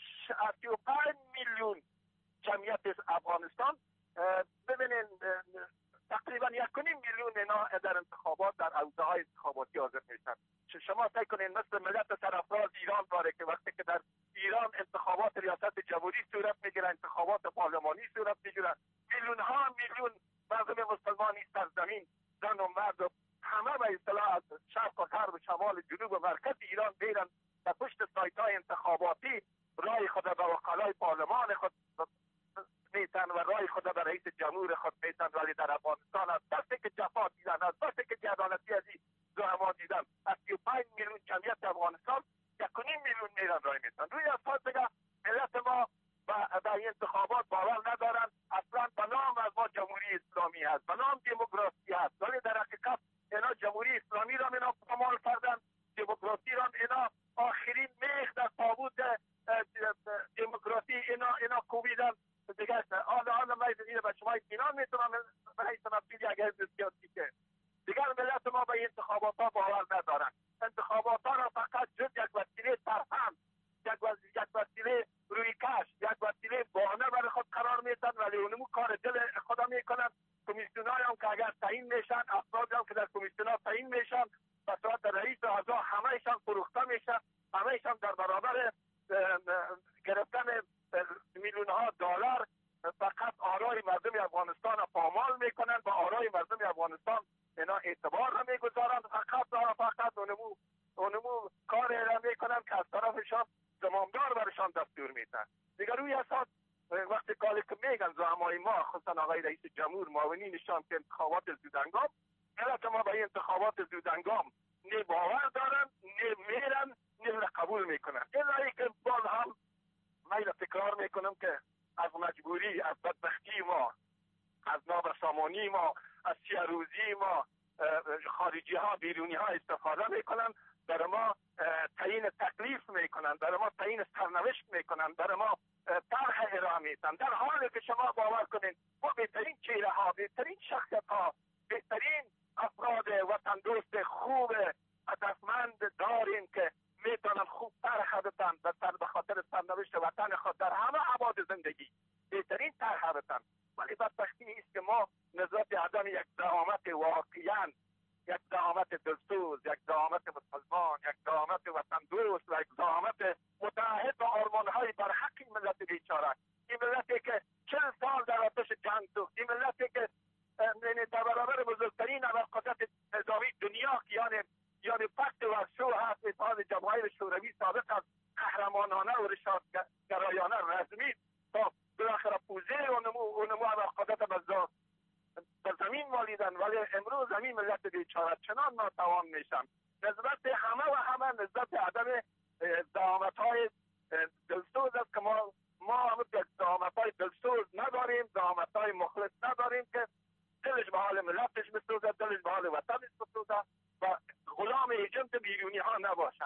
[SPEAKER 14] 35 میلیون جمعیت افغانستان ببینین تقریبا 1.5 میلیون اینا در انتخابات در حوزه‌های انتخاباتی حاضر میشن. شما سعی کنین مثل ملت سرفراز ایران داره که وقتی که در ایران انتخابات ریاست جمهوری صورت میگیره، انتخابات پارلمانی صورت میگیره، میلیون مردم مسلمانی سرزمین، زن و مرد و همه به اصطلاح از شرق و غرب و شمال جنوب و مرکز ایران میرن در پشت سایت‌های انتخاباتی رای خود به وکلای پارلمان خود میتن و رای خود به رئیس جمهور خود میتن. ولی در افغانستان از بسته که جفا دیدن، از بسته که بی‌عدالتی از این زحمات دیدن، از 35 میلیون جمعیت افغانستان 1.5 میلیون میرن رای میتن. روی اساس بگم ملت ما به این انتخابات باور ندارن. اصلا به نام از ما جمهوری اسلامی هست، به نام دموکراسی هست، ولی در حقیقت اینا جمهوری اسلامی را اینا پامال کردن، دموکراسی را اینا آخرین میخ در تابوت دموکراسی اینا کوبیدن دیگه. حالا من اینو به شما اطمینان میتونم یک حزب سیاسی که دیگر ملت ما به انتخابات ها باور ندارن. انتخابات ها را فقط جز یک وسیله ترفند، یک وسیله روی کش، یک وسیله بهانه برای خود قرار میدن، ولی اونمو کار دل خدا میکنن. کمیسیون‌های هم که اگر تعیین میشن، افرادی هم که در کمیسیون‌ها تعیین میشن به صورت رئیس و اعضا همه‌شان فروخته میشن، همه‌شان در برابر گرفتن میلیون‌ها دلار فقط آرای مردم افغانستان را پامال میکنن و آرای مردم افغانستان اینا اعتبار را میگذارن. فقط اونمو کار را میکنن که از طرفشان زمامدار برشان دستور میدن. دیگر روی اساس وقتی کاری که میگن زعمای ما، خصوصا آقای رئیس جمهور، معاونینشان که انتخابات زودهنگام، ملت ما به انتخابات زودهنگام نه باور دارن، نه میرن، نه قبول میکنن. الا که باز هم من تکرار میکنم که از مجبوری، از بدبختی ما، از نابسامانی ما، از سیاروزی ما خارجی ها، بیرونی ها استفاده میکنن، برای ما تعیین تکلیف میکنن، برای ما تعیین سرنوشت میکنن، برای ما طرح ارائه میدن، در حالی که شما باور کنین با بهترین چهره ها، بهترین شخصیت ها، بهترین افراد وطن دوست خوب هدفمند داریم که میتونن خوبتر خودتان به خاطر سرنوشت وطن خود در همه ابعاد زندگی بهترین طرح بدن. ولی بدبختی است که ما نسبت عدم یک زعامت واقعا، یک زعامت دلسوز، یک زعامت مسلمان، یک زعامت وطن دوست و یک زعامت متعهد به آرمانهای برحق این ملت بیچاره، این ملتی که 40 سال در آتش جنگ سوخت، این ملتی که در برابر بزرگترین ابرقدرت نظامی دنیا که یعنی پخت ورسو هست، اتحاد جماهیر شوروی سابق از قهرمانانه و رشادگرایانه رزمی تا بالاخره پوزه و نمو ابرقدرت به زمین والیدن. ولی امروز همین ملت بیچاره چنان ناتوان میشن نسبت همه و همه نسبت عدم زعامت‌های دلسوز است که ما هم زعامت‌های دلسوز نداریم، زعامت‌های مخلص نداریم که دلش به حال ملتش بسوزه، دلش به حال وطنش بسوزه و غلام ایجنت بیرونی ها نباشه.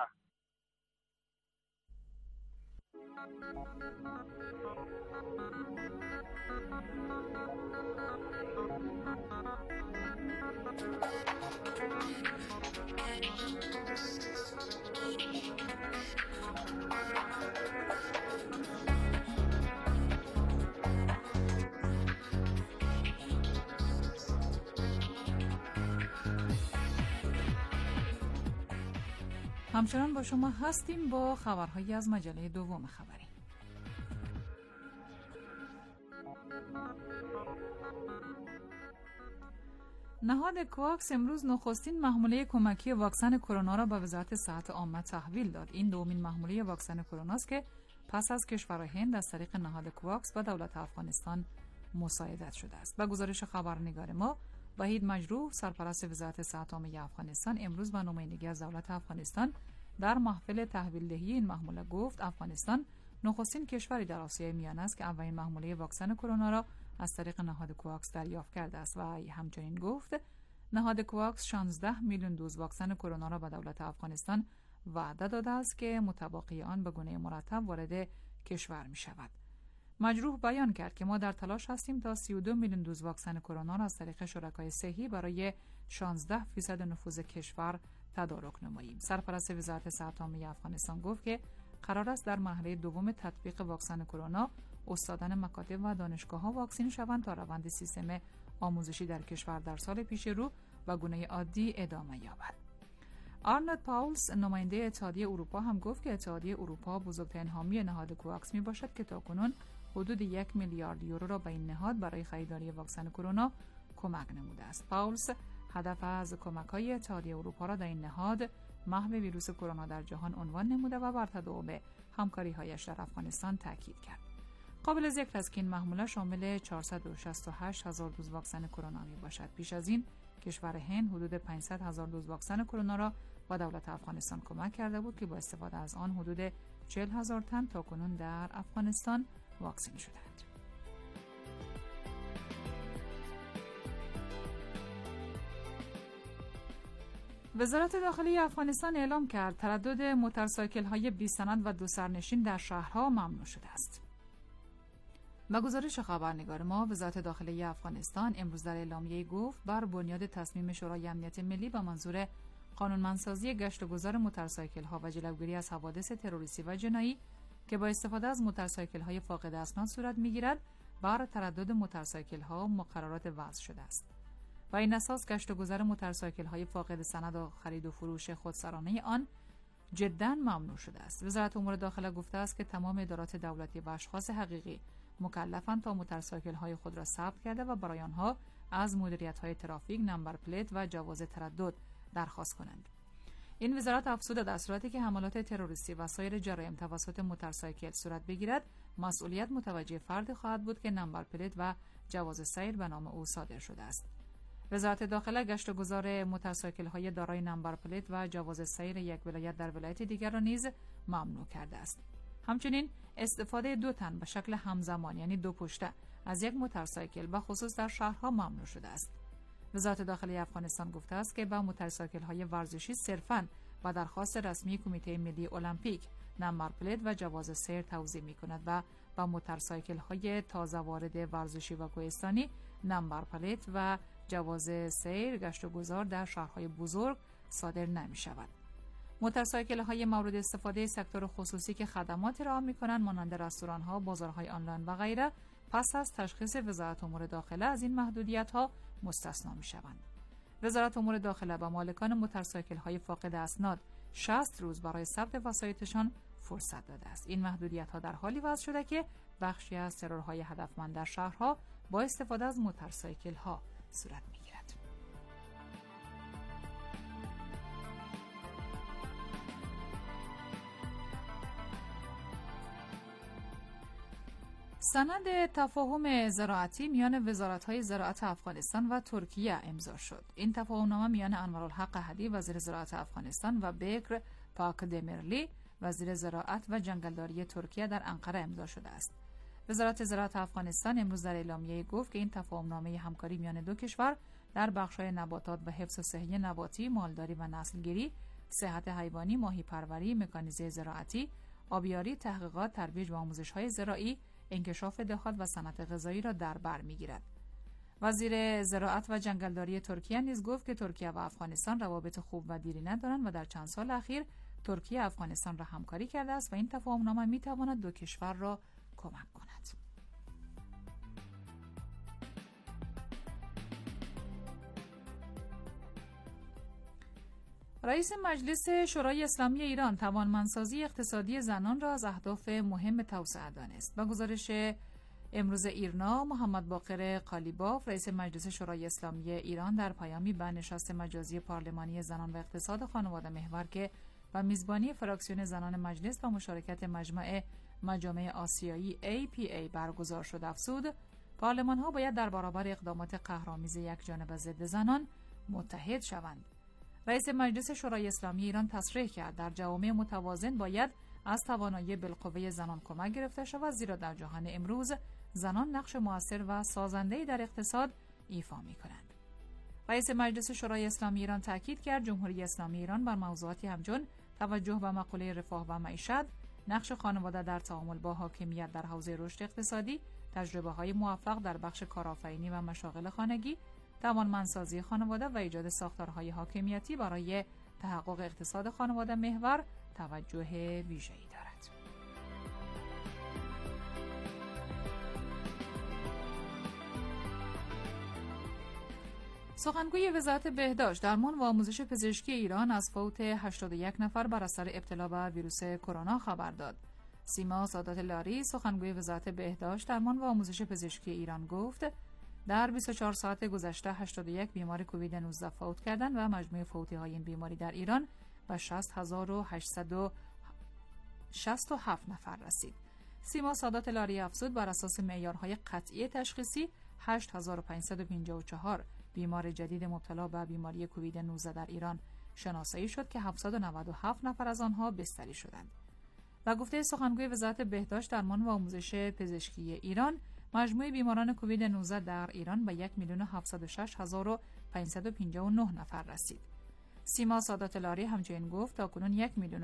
[SPEAKER 6] همچنان با شما هستیم با خبرهایی از مجله دوم خبری. نهاد کواکس امروز نخستین محموله کمکی واکسن کرونا را به وزارت صحت عامه تحویل داد. این دومین محموله واکسن کرونا است که پس از کشور هند از طریق نهاد کواکس با دولت افغانستان مساعدت شده است. با گزارش خبرنگار ما وحید مجروح، سرپرست وزارت صحت عامه افغانستان، امروز با نمایندگی از دولت افغانستان در محفل تحویل دهی این محموله گفت افغانستان نخستین کشوری در آسیای میانه است که اولین محموله واکسن کرونا را از طریق نهاد کواکس دریافت کرده است و همچنین گفت نهاد کواکس 16 میلیون دوز واکسن کرونا را به دولت افغانستان وعده داده است که متبقی آن به گونه مرتب وارد کشور می شود. مجروح بیان کرد که ما در تلاش هستیم تا 32 میلیون دوز واکسن کرونا را از طریق شرکای صحی برای 16% نفوذ کشور تدارک نماییم. سرپرست وزارت صحت عامه افغانستان گفت که قرار است در مرحله دوم تطبیق واکسن کرونا استادان مکاتب و دانشگاه‌ها واکسین شوند تا روند سیستم آموزشی در کشور در سال پیش رو و گونه عادی ادامه یابد. آرنولد پاولز، نماینده اتحادیه اروپا، هم گفت که اتحادیه اروپا بزرگترین حامی نهاد کواکس می باشد که تاکنون حدود 1 میلیارد یورو را به این نهاد برای خریداری واکسن کرونا کمک نموده است. پاولز هدف از کمک‌های اتحادیه اروپا را در این نهاد محو ویروس کرونا در جهان عنوان نموده و بر تداوم به همکاری‌هایش در افغانستان تاکید کرد. قابل ذکر است که این محموله شامل 468 هزار دوز واکسن کرونا می باشد. پیش از این کشور هند حدود 500 هزار دوز واکسن کرونا را با دولت افغانستان کمک کرده بود که با استفاده از آن حدود 40 هزار تن تاکنون در افغانستان واکسین شدند. وزارت داخلی افغانستان اعلام کرد تردد موتورسایکل‌های بی سند و دو سرنشین در شهرها ممنوع شده است. با گزارش خبرنگار ما، وزارت داخلی افغانستان امروز در اعلامیه گفت بر بنیاد تصمیم شورای امنیت ملی به منظور قانونمندسازی گشت و گذار موتورسایکل‌ها و جلوگیری از حوادث تروریستی و جنایی که با استفاده از موتورسایکل‌های فاقد اسناد صورت می‌گیرد، بر تردد موتورسایکل‌ها مقررات وضع شده است. و این اساس گشت و گذار موتورسایکل‌های فاقد سند و خرید و فروش خودسرانه آن جداً ممنوع شده است. وزارت امور داخله گفته است که تمام ادارات دولتی و اشخاص حقیقی مکلفند تا موتورسایکل‌های خود را ثبت کرده و برای آنها از مدیریت‌های ترافیک نمبر پلیت و جواز تردد درخواست کنند. این وزارت افزوده در صورتی که حملات تروریستی و سایر جرایم توسط موتورسایکل صورت بگیرد، مسئولیت متوجه فرد خواهد بود که نمبر پلیت و جواز سیر به نام او صادر شده است. وزارت داخله گشت و گذار موتورسایکل‌های دارای نمبر پلیت و جواز سیر یک ولایت در ولایت دیگر را نیز ممنوع کرده است. همچنین استفاده دو تن به شکل همزمان یعنی دو پشته از یک موتورسایکل به خصوص در شهرها ممنوع شده است. وزارت داخلی افغانستان گفته است که با موتورسایکل‌های ورزشی صرفاً و درخواست رسمی کمیته ملی المپیک نمبر پلیت و جواز سیر توزیع می‌کند و با موتورسایکل‌های تازه وارد ورزشی و کوهستانی نمبر پلیت و جواز سیر گشت و گذار در شهرهای بزرگ صادر نمی شود. موتورسایکل های مورد استفاده سکتور خصوصی که خدمات ارائه می‌کنند مانند رستوران ها، بازارهای آنلاین و غیره پس از تشخیص وزارت امور داخله از این محدودیت ها مستثنا می‌شوند. وزارت امور داخله به مالکان موتورسایکل های فاقد اسناد 60 روز برای ثبت وسایطشان فرصت داده است. این محدودیت ها در حالی وضع شده که بخشی از ترورهای هدفمند در شهرها با استفاده از موتورسایکل ها صورت می‌گیرد. سند تفاهم زراعتی میان وزارت‌های زراعت افغانستان و ترکیه امضا شد. این تفاهمنامه میان انورالحق هدی وزیر زراعت افغانستان و بکر پاکدمیرلی وزیر زراعت و جنگلداری ترکیه در انقره امضا شده است. وزارت زراعت افغانستان امروز در اعلامیه گفت که این تفاهمنامه همکاری میان دو کشور در بخش‌های نباتات و حفظ صحی نباتی، مالداری و نسلگیری، صحت حیوانی، ماهیپروری، مکانیزه زراعتی، آبیاری، تحقیقات، ترویج و آموزش‌های زراعی، انکشاف دهات و صنعت غذایی را در بر می‌گیرد. وزیر زراعت و جنگلداری ترکیه نیز گفت که ترکیه و افغانستان روابط خوب و دیرینه دارند و در چند سال اخیر ترکیه افغانستان را همکاری کرده است و این تفاهمنامه می‌تواند دو کشور را کمک کند. رئیس مجلس شورای اسلامی ایران توانمندسازی اقتصادی زنان را از اهداف مهم توسعه دانست. با گزارش امروز ایرنا، محمد باقر قالیباف رئیس مجلس شورای اسلامی ایران در پیامی به نشست مجازی پارلمانی زنان و اقتصاد خانواده محور که و میزبانی فراکسیون زنان مجلس و مشارکت مجامع آسیایی APA برگزار شد افزود پارلمان‌ها باید در برابر اقدامات قهرآمیز یکجانبه ضد زنان متحد شوند. رئیس مجلس شورای اسلامی ایران تصریح کرد در جوامع متوازن باید از توانایی بالقوه زنان کمک گرفته شود، زیرا در جهان امروز زنان نقش مؤثر و سازنده‌ای در اقتصاد ایفا می‌کنند. رئیس مجلس شورای اسلامی ایران تاکید کرد جمهوری اسلامی ایران بر موضوعاتی همچون توجه به مقوله رفاه و معیشت، نقش خانواده در تعامل با حاکمیت در حوزه رشد اقتصادی، تجربه‌های موفق در بخش کارآفرینی و مشاغل خانگی، توانمندسازی خانواده و ایجاد ساختارهای حاکمیتی برای تحقق اقتصاد خانواده محور توجه ویژه‌ای دارد. سخنگوی وزارت بهداشت، درمان و آموزش پزشکی ایران از فوت 81 نفر بر اثر ابتلا به ویروس کرونا خبر داد. سیما سادات لاری، سخنگوی وزارت بهداشت، درمان و آموزش پزشکی ایران گفت در 24 ساعت گذشته 81 بیمار کووید 19 فوت کردند و مجموع فوتی‌های این بیماری در ایران به 60867 نفر رسید. سیما سادات لاری افزود بر اساس معیارهای قطعی تشخیصی 8554 بیمار جدید مبتلا به بیماری کووید 19 در ایران شناسایی شد که 797 نفر از آنها بستری شدند. و گفته سخنگوی وزارت بهداشت، درمان و آموزش پزشکی ایران، مجموع بیماران کووید 19 در ایران به 1,706,559 نفر رسید. سیما سادات لاری همچنین گفت تاکنون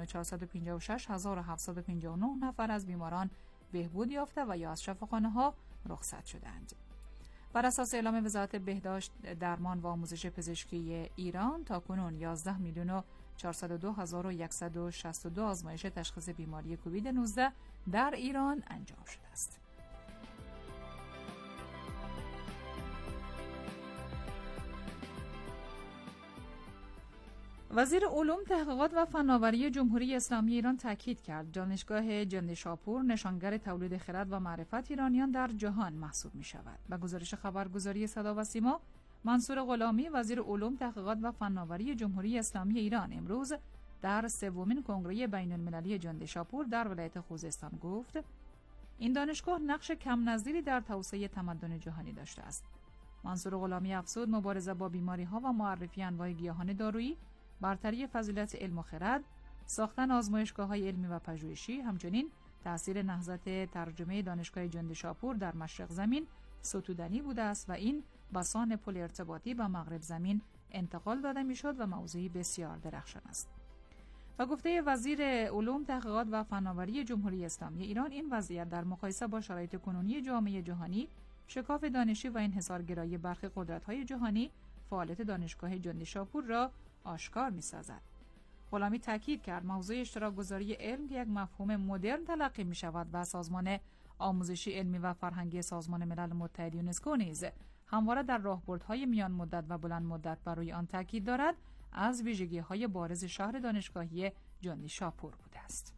[SPEAKER 6] 1,456,759 نفر از بیماران بهبود یافته و یا از شفاخانه‌ها رخصت شدند. بر اساس اعلام وزارت بهداشت، درمان و آموزش پزشکی ایران تاکنون 11,402,162 آزمایش تشخیص بیماری کووید 19 در ایران انجام شده است. وزیر علوم، تحقیقات و فناوری جمهوری اسلامی ایران تاکید کرد دانشگاه جندشاپور نشانگر تولید خرد و معرفت ایرانیان در جهان محسوب می شود. به گزارش خبرگزاری صدا و سیما، منصور غلامی وزیر علوم، تحقیقات و فناوری جمهوری اسلامی ایران امروز در سومین کنگره بین المللی جندشاپور در ولایت خوزستان گفت این دانشگاه نقش کم نظیری در توسعه تمدن جهانی داشته است. منصور غلامی افزود مبارزه با بیماری‌ها و معرفی انواع گیاهان دارویی، برتری فضیلت علم و خرد، ساختن آزمایشگاه‌های علمی و پژوهشی، همچنین تأثیر نهضت ترجمه دانشگاه جندشاپور در مشرق زمین ستودنی بوده است و این بسان پل ارتباطی به مغرب زمین انتقال داده میشد و موضوعی بسیار درخشان است. و گفته وزیر علوم، تحقیقات و فناوری جمهوری اسلامی ایران، این وضعیت در مقایسه با شرایط کنونی جامعه جهانی، شکاف دانشی و انحصارگرایی برخی قدرت‌های جهانی، فعالیت دانشگاه جندشاپور را آشکار می‌سازد. غلامی تاکید کرد موضوع اشتراک گذاری علم یک مفهوم مدرن تلقی می‌شود و سازمان آموزشی علمی و فرهنگی سازمان ملل متحد یونسکو نیز همواره در راهبردهای میان مدت و بلند مدت برای آن تاکید دارد از ویژگی‌های بارز شهر دانشگاهی جندی شاپور بوده است.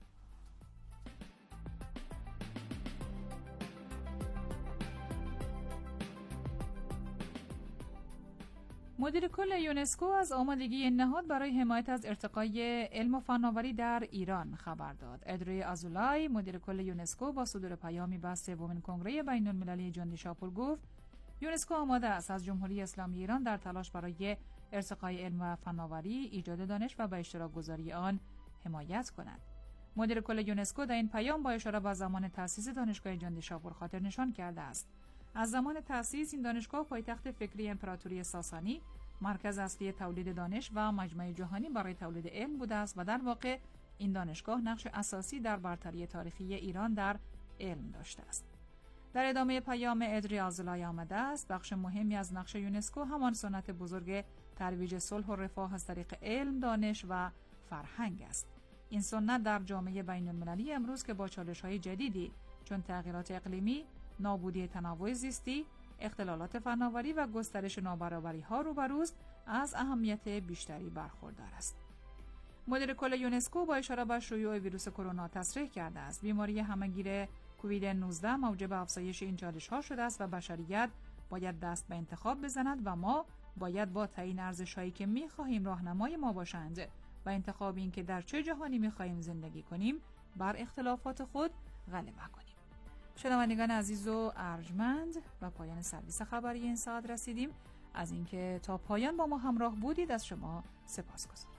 [SPEAKER 6] مدیر کل یونسکو از آمادگی نهاد برای حمایت از ارتقای علم و فناوری در ایران خبر داد. ادری آزولای مدیر کل یونسکو با صدور پیامی به سومین کنگره بین‌المللی جندی شاپور گفت یونسکو آماده است از جمهوری اسلامی ایران در تلاش برای ارتقای علم و فناوری، ایجاد دانش و به اشتراک گذاری آن حمایت کند. مدیر کل یونسکو در این پیام با اشاره به زمان تأسیس دانشگاه جندی شاپور خاطر نشان کرده است. از زمان تأسیس این دانشگاه پایتخت فکری امپراتوری ساسانی، مرکز اصلی تولید دانش و مجمع جهانی برای تولید علم بوده است و در واقع این دانشگاه نقش اساسی در برتری تاریخی ایران در علم داشته است. در ادامه پیام ادری آزولای آمده است بخش مهمی از نقش یونسکو همان سنت بزرگ ترویج صلح و رفاه از طریق علم، دانش و فرهنگ است. این سنت در جامعه بین‌المللی امروز که با چالش‌های جدیدی چون تغییرات اقلیمی، نابودی تنوع زیستی، اختلالات فناوری و گسترش نابرابری‌ها روبروست از اهمیت بیشتری برخوردار است. مدیر کل یونسکو با اشاره به شیوع ویروس کرونا تصریح کرده است بیماری همه‌گیر کووید 19 موجب افزایش این چالش‌ها شده است و بشریت باید دست به انتخاب بزند و ما باید با تعیین ارزش‌هایی که می‌خواهیم راهنمای ما باشند و انتخاب این که در چه جهانی می‌خواهیم زندگی کنیم بر اختلافات خود غلبه کنیم. شنوندگان عزیز و ارجمند و پایان سرویس خبری این ساعت رسیدیم. از اینکه تا پایان با ما همراه بودید از شما سپاسگزارم.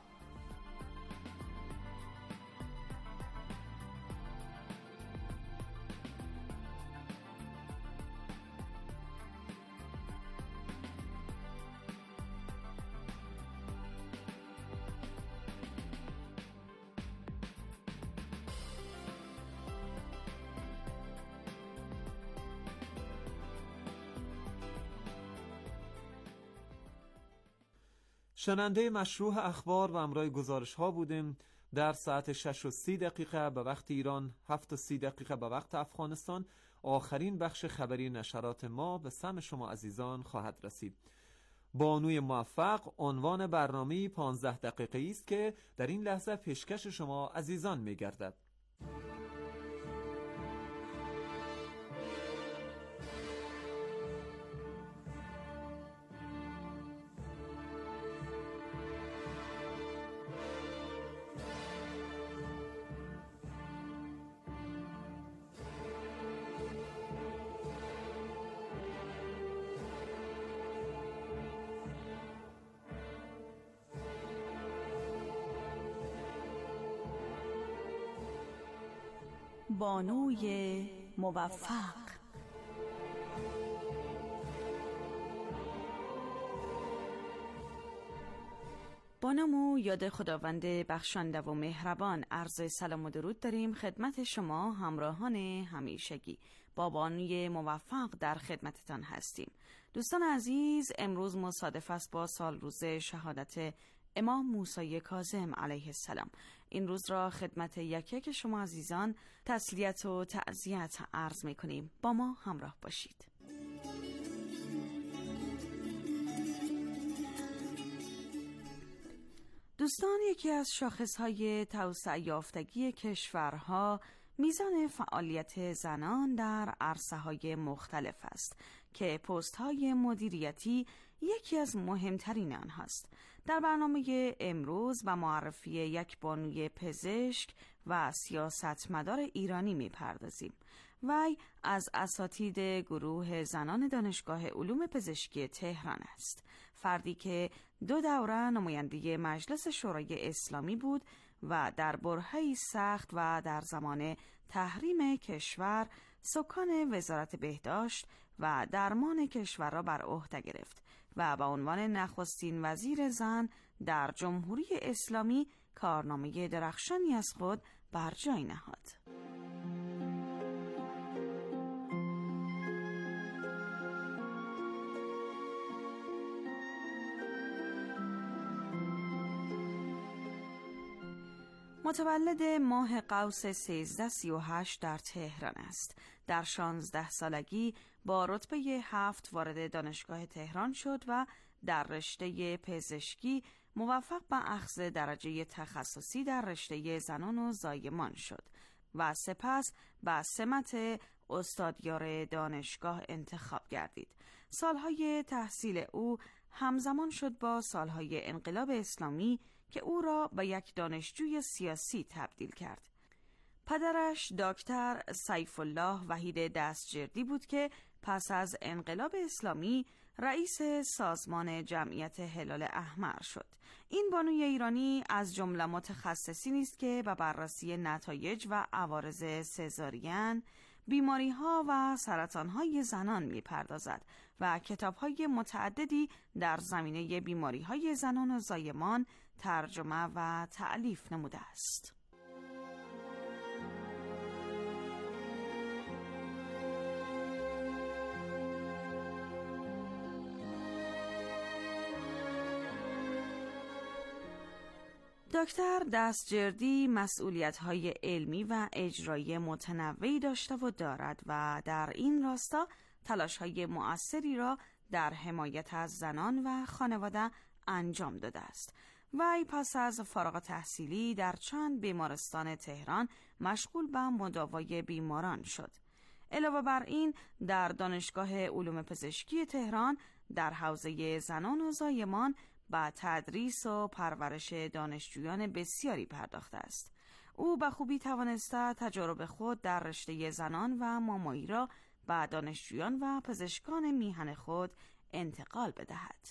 [SPEAKER 5] شنونده مشروع اخبار و امرای گزارش ها بودیم. در ساعت 6:30 به وقت ایران، 7:30 به وقت افغانستان آخرین بخش خبری نشرات ما به سمع شما عزیزان خواهد رسید. بانوی موفق عنوان برنامه 15 دقیقه‌ای است که در این لحظه پیشکش شما عزیزان می‌گردد.
[SPEAKER 2] بانوی موفق. با نام و یاد خداوند بخشنده و مهربان عرض سلام و درود داریم خدمت شما همراهان همیشگی. با بانوی موفق در خدمتتان هستیم. دوستان عزیز، امروز مصادف است با سالروز شهادت امام موسی کاظم علیه السلام. این روز را خدمت یک شما عزیزان تسلیت و تعزیت عرض می کنیم. با ما همراه باشید. دوستان، یکی از شاخصهای توسعه یافتگی کشورها میزان فعالیت زنان در عرصه‌های مختلف است که پست‌های مدیریتی یکی از مهمترین آنهاست. در برنامه امروز و معرفی یک بانوی پزشک و سیاستمدار ایرانی می‌پردازیم. وی از اساتید گروه زنان دانشگاه علوم پزشکی تهران است. فردی که 2 دوره نماینده مجلس شورای اسلامی بود و در برهه‌ای سخت و در زمان تحریم کشور سکان وزارت بهداشت و درمان کشور را بر عهده گرفت و به عنوان نخستین وزیر زن در جمهوری اسلامی کارنامه درخشانی از خود بر جای نهاد.
[SPEAKER 16] متولد ماه قوس 1338 در تهران است. در 16 سالگی با رتبه 7 وارد دانشگاه تهران شد و در رشته پزشکی موفق به اخذ درجه تخصصی در رشته زنان و زایمان شد و سپس به سمت استادیار دانشگاه انتخاب گردید. سالهای تحصیل او همزمان شد با سالهای انقلاب اسلامی که او را به یک دانشجوی سیاسی تبدیل کرد. پدرش دکتر سیف الله وحید دستجردی بود که پس از انقلاب اسلامی رئیس سازمان جمعیت هلال احمر شد. این بانوی ایرانی از جمله متخصصی است که به بررسی نتایج و عوارض سزارین، بیماری‌ها و سرطان‌های زنان می‌پردازد و کتاب‌های متعددی در زمینه بیماری‌های زنان و زایمان ترجمه و تألیف نموده است. دکتر دستجردی مسئولیت‌های علمی و اجرایی متنوعی داشته و دارد و در این راستا تلاش‌های مؤثری را در حمایت از زنان و خانواده انجام داده است. وی پس از فارغ التحصیلی در چند بیمارستان تهران مشغول به مداوای بیماران شد. علاوه بر این در دانشگاه علوم پزشکی تهران در حوزه زنان و زایمان با تدریس و پرورش دانشجویان بسیاری پرداخته است. او به خوبی توانسته تجارب خود در رشته زنان و مامایی را به دانشجویان و پزشکان میهن خود انتقال بدهد.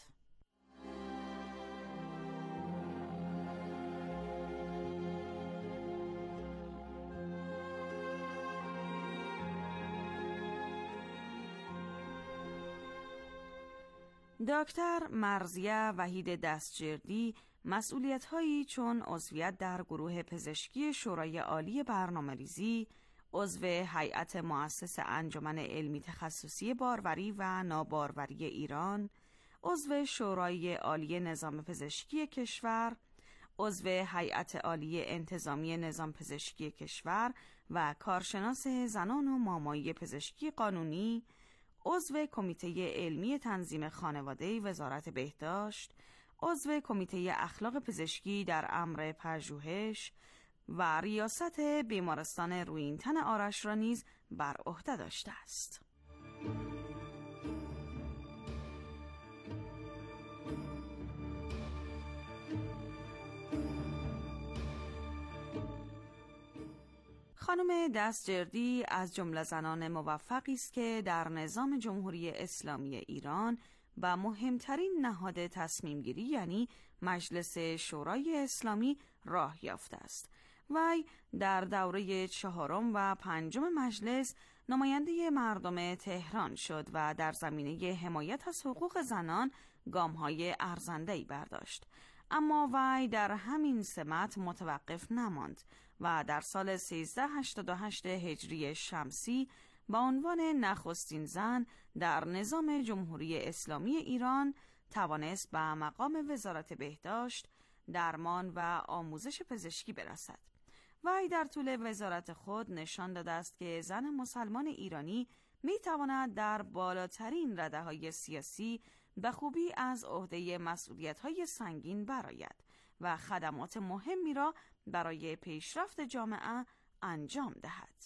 [SPEAKER 16] دکتر مرضیه وحید دستجردی مسئولیت‌هایی چون عضویت در گروه پزشکی شورای عالی برنامه‌ریزی، عضو هیئت مؤسس انجمن علمی تخصصی باروری و ناباروری ایران، عضو شورای عالی نظام پزشکی کشور، عضو هیئت عالی انتظامی نظام پزشکی کشور و کارشناس زنان و مامایی پزشکی قانونی، عضو کمیته علمی تنظیم خانواده وزارت بهداشت، عضو کمیته اخلاق پزشکی در امر پژوهش و ریاست بیمارستان رویینتن آرش را نیز بر عهده داشته است. خانم دستجردی از جمله زنان موفقی است که در نظام جمهوری اسلامی ایران با مهمترین نهاد تصمیم گیری یعنی مجلس شورای اسلامی راه یافته است. وی در دوره 4 و 5 مجلس نماینده مردم تهران شد و در زمینه حمایت از حقوق زنان گام‌های ارزنده‌ای برداشت. اما وی در همین سمت متوقف نماند و در سال 1388 هجری شمسی با عنوان نخستین زن در نظام جمهوری اسلامی ایران توانست به مقام وزارت بهداشت، درمان و آموزش پزشکی برسد. وی در طول وزارت خود نشان داده است که زن مسلمان ایرانی می تواند در بالاترین رده‌های سیاسی به خوبی از عهده مسئولیت‌های سنگین برآید و خدمات مهمی را برای پیشرفت جامعه انجام دهد.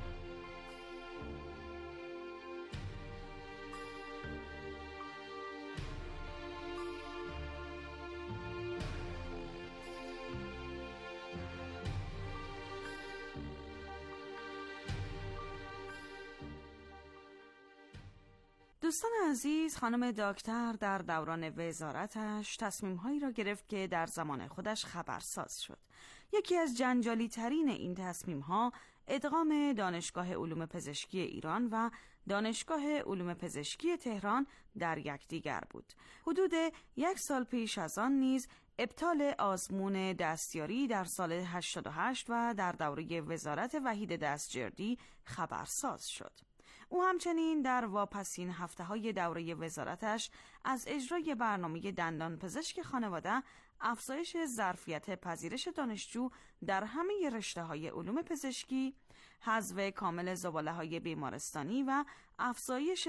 [SPEAKER 16] دوستان عزیز، خانم دکتر در دوران وزارتش تصمیم‌هایی را گرفت که در زمان خودش خبرساز شد. یکی از جنجالی ترین این تصمیم‌ها ادغام دانشگاه علوم پزشکی ایران و دانشگاه علوم پزشکی تهران در یکدیگر بود. حدود 1 سال پیش از آن نیز ابطال آزمون دستیاری در سال 88 و در دوره وزارت وحید دستجردی خبرساز شد. او همچنین در واپسین هفته‌های دوره وزارتش از اجرای برنامه دندان پزشک خانواده افزایش ظرفیت پذیرش دانشجو در همه رشته‌های علوم پزشکی، حذف کامل زباله‌های بیمارستانی و افزایش